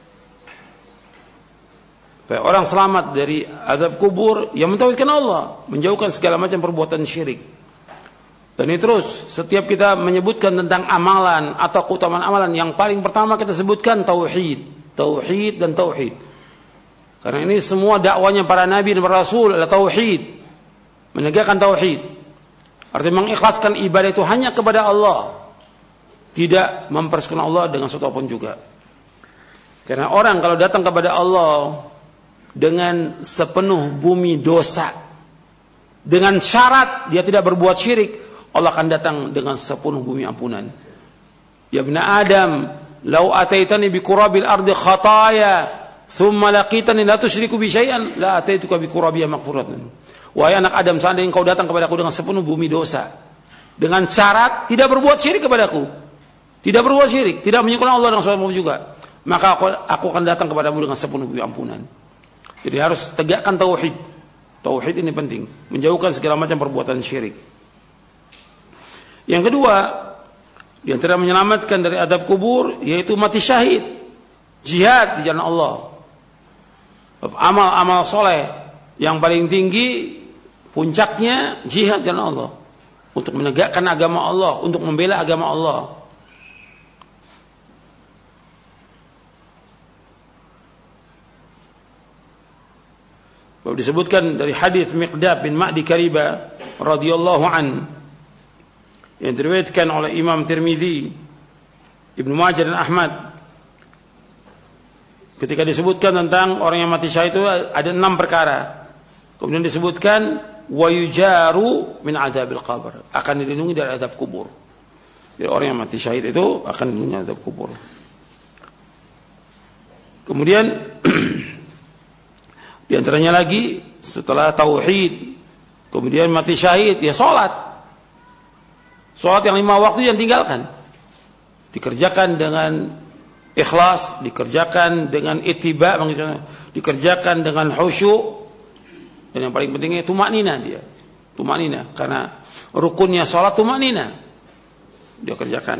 Supaya orang selamat dari azab kubur, yang mentauhidkan Allah, menjauhkan segala macam perbuatan syirik. Dan ini terus, setiap kita menyebutkan tentang amalan atau keutamaan amalan, yang paling pertama kita sebutkan tauhid. Tauhid dan tauhid. Karena ini semua dakwanya para nabi dan para rasul adalah tauhid. Menegakkan tauhid. Artinya mengikhlaskan ibadah itu hanya kepada Allah. Tidak mempersekutukan Allah dengan sesuatu apapun juga. Karena orang kalau datang kepada Allah dengan sepenuh bumi dosa, dengan syarat dia tidak berbuat syirik, Allah akan datang dengan sepenuh bumi ampunan. Ya ibn Adam, lau ataitani bi qurabil ardi khataya, thumma laqitani la tusyriku bi syai'an, la ataituka bi qurabiha maghfiratan. Wahai anak Adam, seandainya engkau datang kepadaku dengan sepenuh bumi dosa, dengan syarat tidak berbuat syirik kepadaku, tidak berbuat syirik, tidak menyekutukan Allah dengan sesuatu juga, maka aku akan datang kepadamu dengan sepenuh bumi ampunan. Jadi harus tegakkan tauhid. Tauhid ini penting, menjauhkan segala macam perbuatan syirik. Yang kedua, di antara menyelamatkan dari adab kubur yaitu mati syahid, jihad di jalan Allah. Amal-amal soleh yang paling tinggi puncaknya jihad di jalan Allah, untuk menegakkan agama Allah, untuk membela agama Allah. Disebutkan dari hadis Miqdad bin Ma'di Kariba radhiyallahu an, yang diriwayatkan oleh Imam Tirmidzi, Ibnu Majah dan Ahmad. Ketika disebutkan tentang orang yang mati syahid itu ada 6 perkara. Kemudian disebutkan wa yujaru min adzabil qabr, akan dilindungi dari azab kubur. Jadi orang yang mati syahid itu akan dilindungi dari azab kubur. Kemudian di antaranya lagi setelah tauhid, kemudian mati syahid, ya salat. Salat yang 5 waktu yang tinggalkan. Dikerjakan dengan ikhlas, dikerjakan dengan ittiba, dikerjakan dengan khusyuk. Dan yang paling pentingnya tumaknina dia. Tumaknina, karena rukunnya salat tumaknina. Dia kerjakan.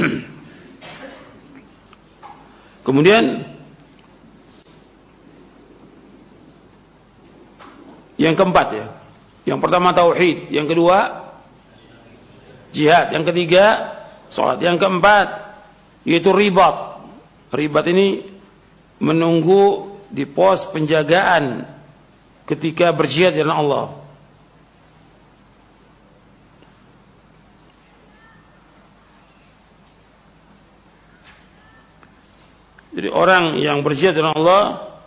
Kemudian yang keempat ya. Yang pertama tauhid, yang kedua jihad, yang ketiga salat, yang keempat yaitu ribat. Ribat ini menunggu di pos penjagaan ketika berjihad di jalan Allah. Jadi orang yang berjihad di jalan Allah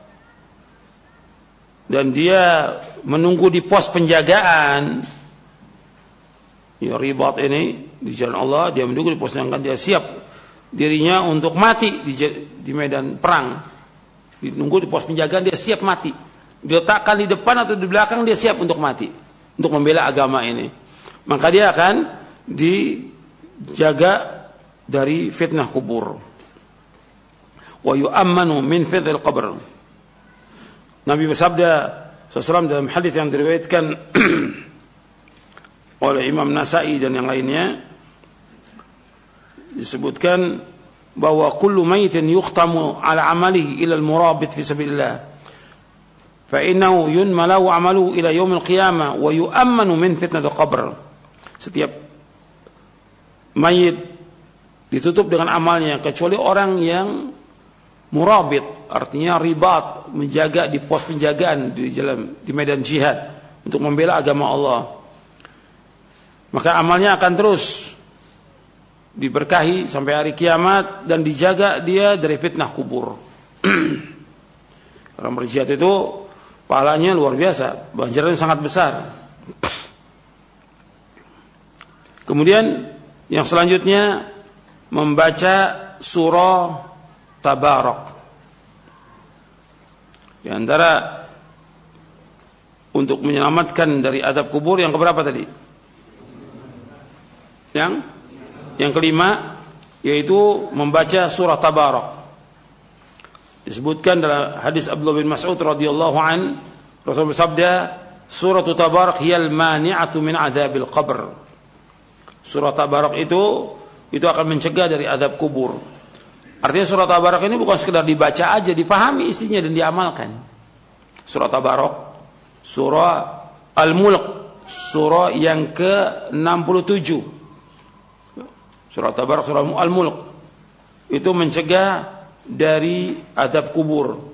dan dia menunggu di pos penjagaan, ya ribat ini di jalan Allah, dia menunggu di pos penjagaan, dia siap dirinya untuk mati di medan perang. Menunggu di pos penjagaan, dia siap mati. Diletakkan di depan atau di belakang, dia siap untuk mati, untuk membela agama ini. Maka dia akan dijaga dari fitnah kubur. Wa yu'ammanu min fitnil qabr. Nabi bersabda SAW dalam hadis yang diriwayatkan oleh Imam Nasa'i dan yang lainnya, disebutkan bahwa kullu maitin yukhtamu ala amalihi ila al-murabit fi sabilillah fa innahu yunmalu amaluhu ila yaumil qiyamah wa yu'ammanu min fitnatil qabr. Setiap mayit ditutup dengan amalnya kecuali orang yang murabit, artinya ribat, menjaga di pos penjagaan di medan jihad untuk membela agama Allah. Maka amalnya akan terus diberkahi sampai hari kiamat dan dijaga dia dari fitnah kubur. Orang berjihad itu pahalanya luar biasa, ganjarannya sangat besar. Kemudian yang selanjutnya membaca surah Tabarak. Di antara untuk menyelamatkan dari azab kubur yang keberapa tadi? Yang kelima, yaitu membaca surah Tabarak. Disebutkan dalam hadis Abdullah bin Mas'ud radhiyallahu an, Rasul bersabda, surah Tabarak hiyal mani'atu min adzabil qabr. Surah Tabarak itu akan mencegah dari azab kubur. Artinya surah Tabarak ini bukan sekedar dibaca aja, dipahami isinya dan diamalkan. Surah Tabarak, surah Al-Mulk, surah yang ke-67. Surah Tabarak, surah Al-Mulk itu mencegah dari azab kubur.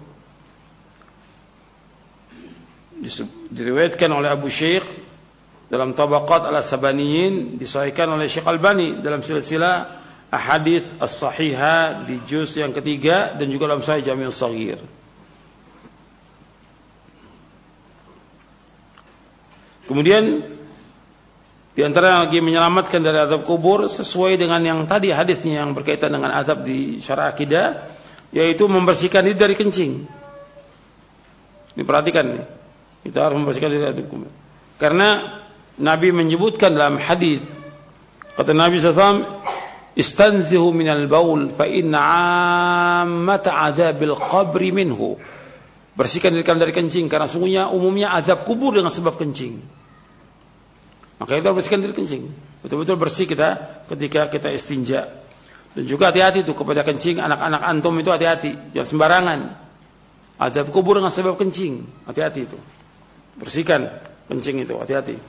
Diriwayatkan oleh Abu Syekh dalam Tabaqat Al-Sabaniyin, disahihkan oleh Syekh Albani dalam silsilah Ahadits as-sahihah di juz yang ketiga dan juga dalam Sahih Jami' as-Shaghir. Kemudian di antara yang lagi menyelamatkan dari azab kubur sesuai dengan yang tadi hadisnya yang berkaitan dengan azab di syarah akidah, yaitu membersihkan diri dari kencing. Diperhatikan nih, kita harus membersihkan diri dari azab kubur. Karena Nabi menyebutkan dalam hadis, kata Nabi SAW, istanzihu minal baul fa inna ammata azabil qabri minhu. Bersihkan diri kalian dari kencing, karena sungguhnya umumnya azab kubur dengan sebab kencing. Maka kita bersihkan diri kencing. Betul-betul bersih kita ketika kita istinja. Dan juga hati-hati tuh kepada kencing anak-anak antum itu, hati-hati, jangan sembarangan. Azab kubur dengan sebab kencing, hati-hati itu. Bersihkan kencing itu, hati-hati.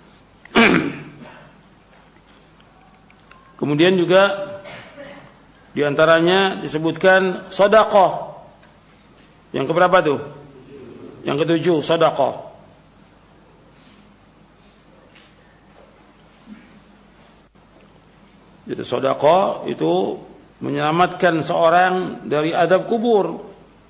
Kemudian juga di antaranya disebutkan sedekah. Yang keberapa tuh? Yang ketujuh, sedekah. Jadi sedekah itu menyelamatkan seorang dari azab kubur.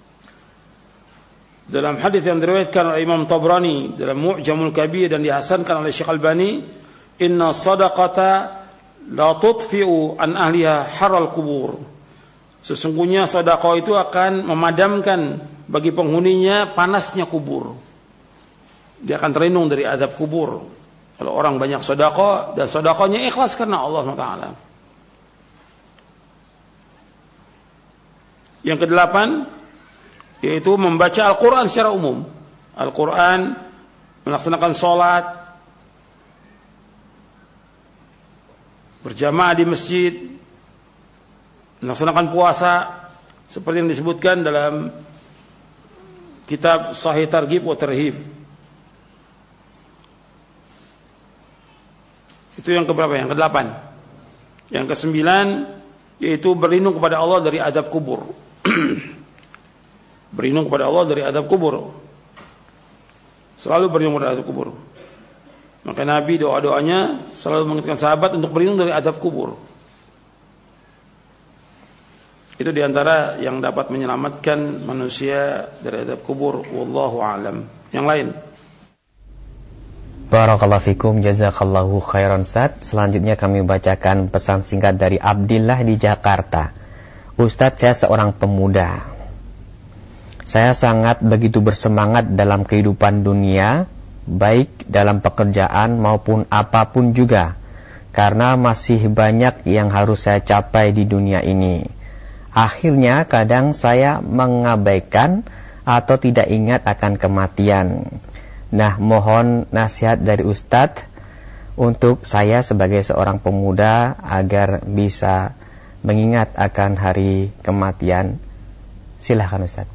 Dalam hadis yang diriwayatkan oleh Imam Tabrani dalam Mu'jamul Kabir dan dihasankan oleh Syekh Albani, inna sadaqata la tudfi'u an ahliha haral kubur. Sesungguhnya sedekah itu akan memadamkan bagi penghuninya panasnya kubur. Dia akan terlindung dari azab kubur. Kalau orang banyak sedekah dan sedekahnya ikhlas karena Allah SWT. Yang kedelapan yaitu membaca Al-Quran secara umum. Al-Quran, melaksanakan sholat, berjamaah di masjid, melaksanakan puasa, seperti yang disebutkan dalam kitab Sahih Targhib wa Tarhib. Itu yang keberapa? Yang kedelapan. Yang kesembilan yaitu berlindung kepada Allah dari azab kubur. Berlindung kepada Allah dari azab kubur. Selalu berlindung kepada azab kubur. Maka Nabi doa-doanya selalu mengingatkan sahabat untuk berlindung dari azab kubur. Itu diantara yang dapat menyelamatkan manusia dari azab kubur. Wallahu a'lam. Yang lain. Barakallahu fikum, jazakallahu khairan Ustaz. Selanjutnya kami bacakan pesan singkat dari Abdillah di Jakarta. Ustaz, saya seorang pemuda. Saya sangat begitu bersemangat dalam kehidupan dunia, baik dalam pekerjaan maupun apapun juga, karena masih banyak yang harus saya capai di dunia ini. Akhirnya kadang saya mengabaikan atau tidak ingat akan kematian. Nah, mohon nasihat dari Ustadz untuk saya sebagai seorang pemuda agar bisa mengingat akan hari kematian. Silahkan Ustadz.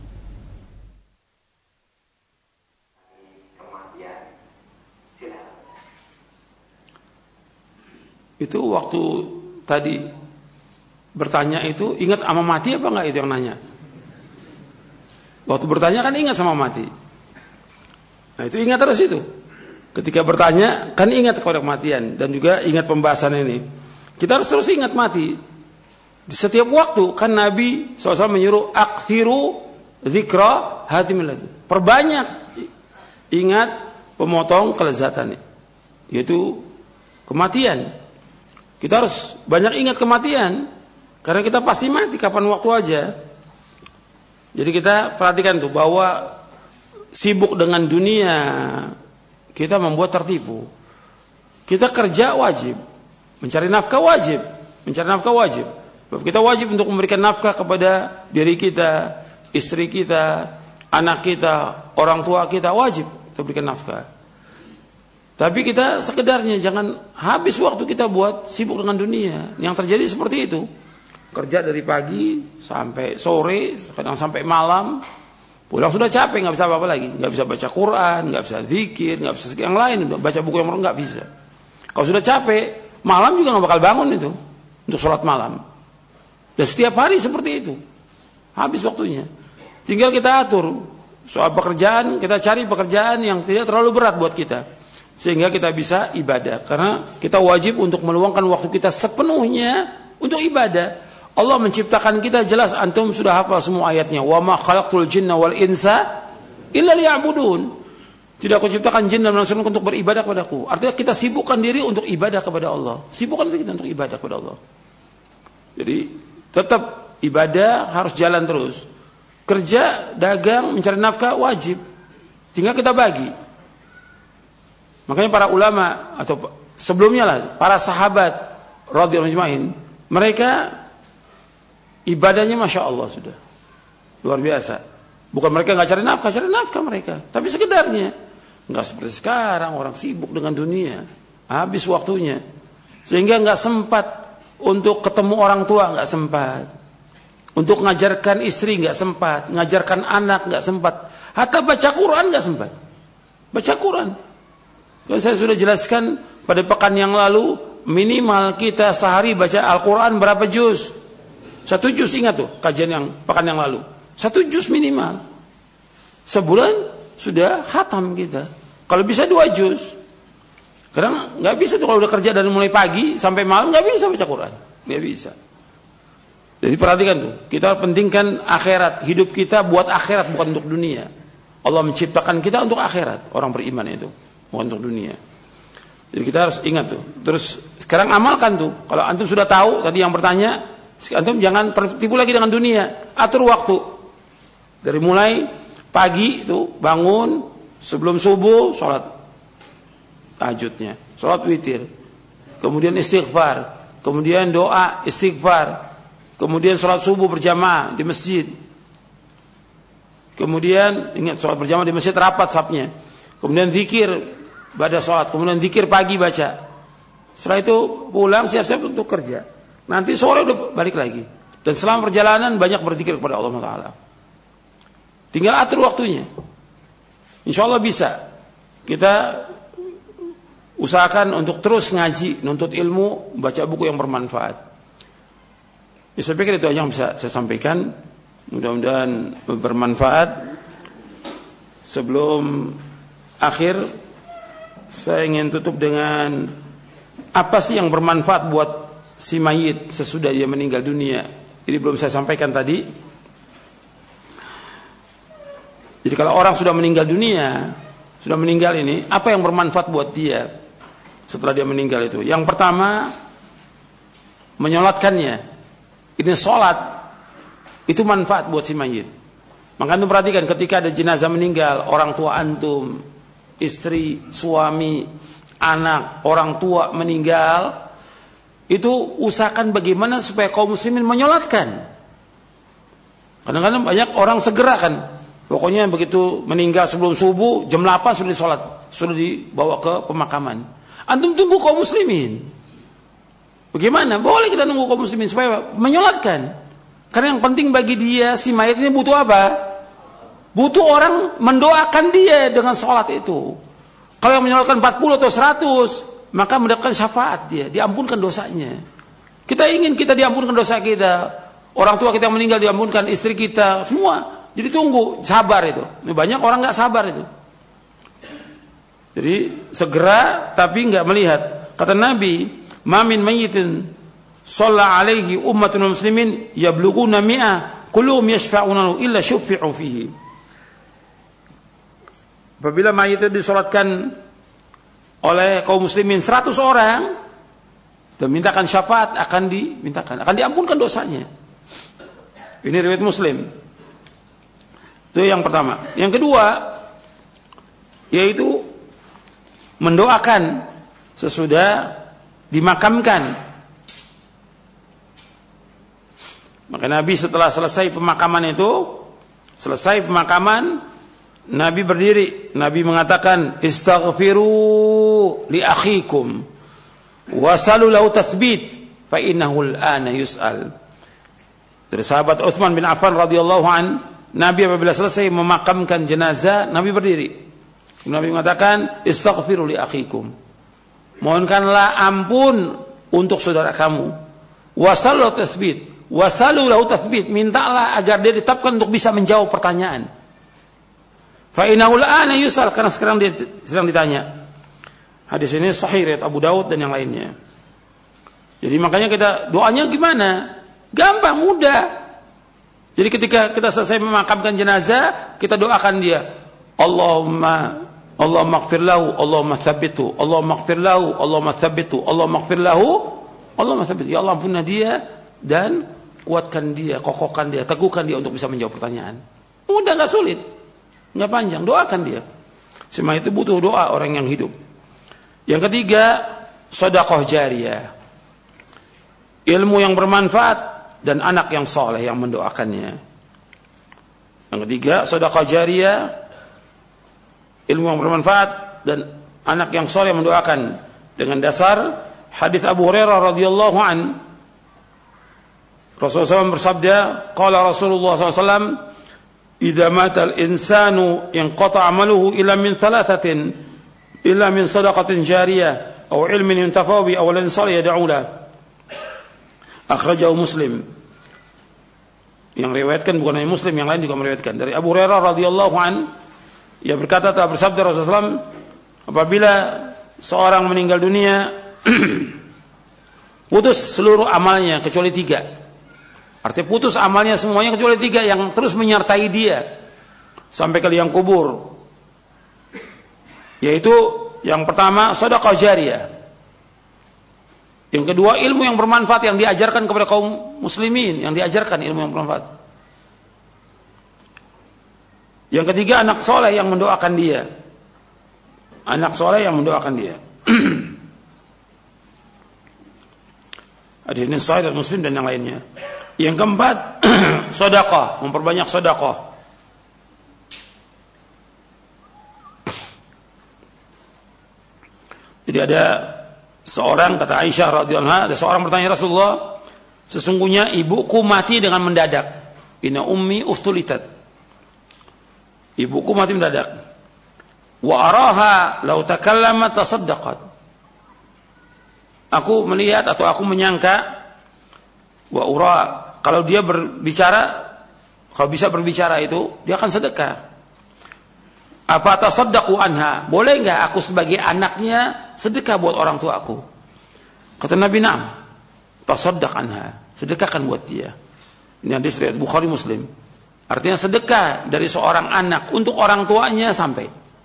Itu waktu tadi bertanya itu ingat sama mati apa enggak, itu yang nanya. Waktu bertanya kan ingat sama mati. Nah itu ingat terus itu. Ketika bertanya kan ingat kepada kematian. Dan juga ingat pembahasan ini. Kita harus terus ingat mati. Di setiap waktu kan Nabi SAW menyuruh akthiru dzikra hatimil ladzat. Perbanyak ingat pemotong kelezatan, yaitu kematian. Kita harus banyak ingat kematian, karena kita pasti mati kapan waktu aja. Jadi kita perhatikan tuh bahwa sibuk dengan dunia kita membuat tertipu. Kita kerja wajib, mencari nafkah wajib, Sebab kita wajib untuk memberikan nafkah kepada diri kita, istri kita, anak kita, orang tua kita, wajib kita berikan nafkah. Tapi kita sekedarnya, jangan habis waktu kita buat sibuk dengan dunia. Yang terjadi seperti itu. Kerja dari pagi sampai sore, kadang sampai malam. Pulang sudah capek, nggak bisa apa-apa lagi. Nggak bisa baca Quran, nggak bisa zikir, nggak bisa yang lain. Baca buku yang nggak bisa. Kalau sudah capek, malam juga nggak bakal bangun itu untuk sholat malam. Dan setiap hari seperti itu. Habis waktunya. Tinggal kita atur soal pekerjaan, kita cari pekerjaan yang tidak terlalu berat buat kita. Sehingga kita bisa ibadah. Karena kita wajib untuk meluangkan waktu kita sepenuhnya untuk ibadah. Allah menciptakan kita, jelas antum sudah hafal semua ayatnya. Wa ma khalaqtul jinna wal insa illa liya'budun. Tidak aku ciptakan jin dan manusia untuk beribadah kepadaku. Artinya kita sibukkan diri untuk ibadah kepada Allah. Sibukkan diri kita untuk ibadah kepada Allah. Jadi tetap ibadah harus jalan terus. Kerja, dagang, mencari nafkah wajib. Tinggal kita bagi. Makanya para ulama atau sebelumnya lah, para sahabat radhiyallahu anhum, mereka ibadahnya Masya Allah sudah luar biasa. Bukan mereka nggak cari nafkah mereka, tapi sekedarnya. Nggak seperti sekarang orang sibuk dengan dunia, habis waktunya, sehingga nggak sempat untuk ketemu orang tua, nggak sempat untuk ngajarkan istri, nggak sempat ngajarkan anak, nggak sempat, hatta baca Quran nggak sempat. Baca Quran, kan saya sudah jelaskan pada pekan yang lalu, minimal kita sehari baca Al-Quran berapa juz? 1 juz, ingat tuh kajian yang pekan yang lalu, 1 juz minimal. Sebulan sudah khatam kita. Kalau bisa 2 juz. Karena nggak bisa tuh kalau udah kerja dari mulai pagi sampai malam nggak bisa baca Quran, nggak bisa. Jadi perhatikan tuh, kita pentingkan akhirat, hidup kita buat akhirat bukan untuk dunia. Allah menciptakan kita untuk akhirat, orang beriman itu, bukan untuk dunia. Jadi kita harus ingat tuh. Terus sekarang amalkan tuh. Kalau antum sudah tahu tadi yang bertanya, antum jangan tertipu lagi dengan dunia. Atur waktu. Dari mulai pagi itu bangun. Sebelum subuh sholat tahajudnya, sholat witir, kemudian istighfar, kemudian doa istighfar, kemudian sholat subuh berjamaah di masjid, kemudian ingat sholat berjamaah di masjid rapat safnya, kemudian zikir pada sholat, kemudian zikir pagi baca, setelah itu pulang siap-siap untuk kerja, nanti sore udah balik lagi, dan selama perjalanan banyak berzikir kepada Allah Taala. Tinggal atur waktunya. Insya Allah bisa. Kita usahakan untuk terus ngaji, nuntut ilmu, baca buku yang bermanfaat. Ya, saya pikir itu aja yang bisa saya sampaikan. Mudah-mudahan bermanfaat. Sebelum akhir, saya ingin tutup dengan apa sih yang bermanfaat buat si mayit sesudah dia meninggal dunia. Ini belum saya sampaikan tadi. Jadi kalau orang sudah meninggal dunia, sudah meninggal ini, apa yang bermanfaat buat dia setelah dia meninggal itu? Yang pertama, menyolatkannya. Ini sholat, itu manfaat buat si mayit. Maka antum perhatikan ketika ada jenazah meninggal, orang tua antum, istri, suami, anak, orang tua meninggal, itu usahakan bagaimana supaya kaum muslimin menyolatkan. Kadang-kadang banyak orang segera kan, pokoknya begitu meninggal sebelum subuh, jam 8 sudah disolat, sudah dibawa ke pemakaman. Antum tunggu kaum muslimin. Bagaimana? Boleh kita nunggu kaum muslimin supaya menyolatkan. Karena yang penting bagi dia, si mayat ini butuh apa? Butuh orang mendoakan dia dengan solat itu. Kalau yang menyolatkan 40 atau 100, maka mendapatkan syafaat dia, diampunkan dosanya. Kita ingin kita diampunkan dosa kita. Orang tua kita yang meninggal diampunkan, istri kita, semua. Jadi tunggu, sabar itu. Ini banyak orang nggak sabar itu. Jadi segera tapi nggak melihat. Kata Nabi, "Ma min mayyitin shalla alaihi ummatul muslimin yablughuna mi'ah kulluhum yashfa'una illa syuffi'u fihi." Apabila mayit itu disolatkan oleh kaum muslimin 100 orang dan mintakan syafaat, akan diampunkan dosanya. Ini riwayat Muslim. Itu yang pertama. Yang kedua, yaitu mendoakan sesudah dimakamkan. Maka Nabi setelah selesai pemakaman, Nabi berdiri. Nabi mengatakan, "Istaghfiru li akhikum wasalu lahu tathbit fa innahu al-ana yus'al." Dari sahabat Utsman bin Affan radhiyallahu an, Nabi apabila selesai memakamkan jenazah, Nabi berdiri. Nabi mengatakan, "Istaghfiru li akhikum." Mohonkanlah ampun untuk saudara kamu. Wasalu lahu tathbit. Mintalah agar dia ditetapkan untuk bisa menjawab pertanyaan. Fa innahu al-ana yus'al, karena sekarang dia sedang ditanya. Hadis ini sahih riwayat Abu Daud dan yang lainnya. Jadi makanya kita doanya gimana? Gampang, mudah. Jadi ketika kita selesai memakamkan jenazah, kita doakan dia, Allahumma Allahumma ighfir lahu, Allahumma tsabbithu, Allahumma ighfir lahu, Allahumma tsabbithu, Allahumma ighfir lahu, Allahumma tsabbithu. Ya Allah, ampunilah dia dan kuatkan dia, kokohkan dia, teguhkan dia untuk bisa menjawab pertanyaan. Mudah, enggak sulit. Enggak panjang, doakan dia. Semua itu butuh doa orang yang hidup. Yang ketiga, sedekah jariyah. Ilmu yang bermanfaat dan anak yang soleh yang mendoakannya. Yang ketiga, sedekah jariyah, ilmu yang bermanfaat dan anak yang soleh yang mendoakan. Dengan dasar hadis Abu Hurairah radhiyallahu an, Rasulullah SAW bersabda, qala Rasulullah SAW, idza mata al-insanu inqata 'amaluhu illa min thalathatin, illa min sadaqatin jariyah aw ilmin yuntafa'u bi aw waladin salih yad'u lahu. Akhrajahu Muslim. Yang riwayatkan bukan hanya Muslim, yang lain juga meriwayatkan dari Abu Hurairah radhiyallahu an, ia berkata, telah bersabda Rasulullah SAW, apabila seorang meninggal dunia putus seluruh amalnya kecuali 3. Artinya putus amalnya semuanya kecuali 3 yang terus menyertai dia sampai ke liang kubur. Yaitu yang pertama sedekah jariyah. Yang kedua ilmu yang bermanfaat yang diajarkan kepada kaum muslimin, yang diajarkan ilmu yang bermanfaat. Yang ketiga anak soleh yang mendoakan dia. Anak soleh yang mendoakan dia. Hadis ini sahih dan Muslim dan yang lainnya. Yang keempat, sedekah, memperbanyak sedekah. Jadi ada seorang, kata Aisyah radhiyallahu anha, ada seorang bertanya, Rasulullah, sesungguhnya ibuku mati dengan mendadak. Inna ummi uftulitat. Ibuku mati mendadak. Wa araha law takallama tasaddaqat. Aku melihat atau aku menyangka, wa ura, kalau dia berbicara, kalau bisa berbicara itu, dia akan sedekah. Apa tasaddaqu anha? Boleh enggak aku sebagai anaknya sedekah buat orang tua aku? Kata Nabi, "Na'am." Tasaddaq anha. Sedekahkan buat dia. Ini hadis riwayat Bukhari Muslim. Artinya sedekah dari seorang anak untuk orang tuanya sampai.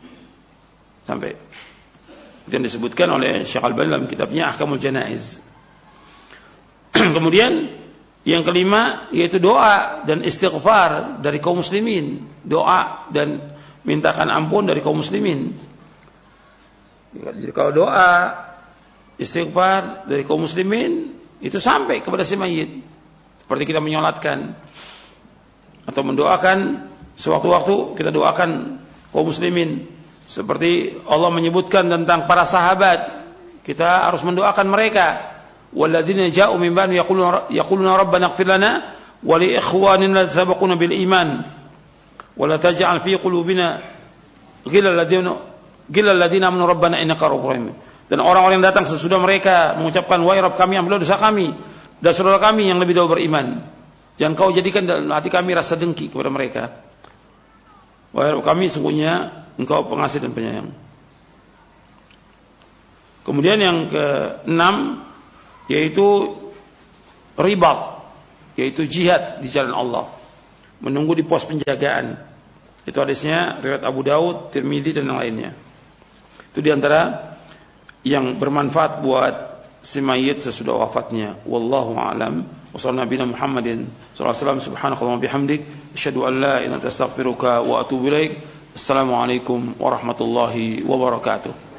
Itu yang disebutkan oleh Syekh Al-Albani dalam kitabnya Ahkamul Janaiz. Kemudian yang kelima yaitu doa dan istighfar dari kaum muslimin. Doa dan mintakan ampun dari kaum muslimin. Jadi kalau doa, istighfar dari kaum muslimin itu sampai kepada si mayit. Seperti kita menyolatkan atau mendoakan sewaktu-waktu, kita doakan kaum muslimin. Seperti Allah menyebutkan tentang para sahabat, kita harus mendoakan mereka. Walladzina ja'u min ba'di yaquluna rabbana ighfir lana wa li ikhwanina alladhina sabaquna bil iman wa la taj'al fi qulubina ghillal ladzina amanu rabbana innaka ra'ufur rahim. Dan orang-orang yang datang sesudah mereka mengucapkan, wahai Rabb kami, ampunilah dosa kami dan saudara kami yang lebih dahulu beriman. Jangan kau jadikan dalam hati kami rasa dengki kepada mereka. Wahai Rabb kami, sungguhnya Engkau pengasih dan penyayang. Kemudian yang ke-6 yaitu ribat, yaitu jihad di jalan Allah, menunggu di pos penjagaan. Itu hadisnya riwayat Abu Daud, Tirmidzi dan yang lainnya. Itu diantara yang bermanfaat buat si mayit sesudah wafatnya. Wallahu a'lam. Wa sallallahu nabiyana Muhammadin sallallahu alaihi wasallam. Subhanakallahumma bihamdik asyhadu an la ilaha illa anta astaghfiruka wa atubu ilaik. Assalamualaikum warahmatullahi wabarakatuh.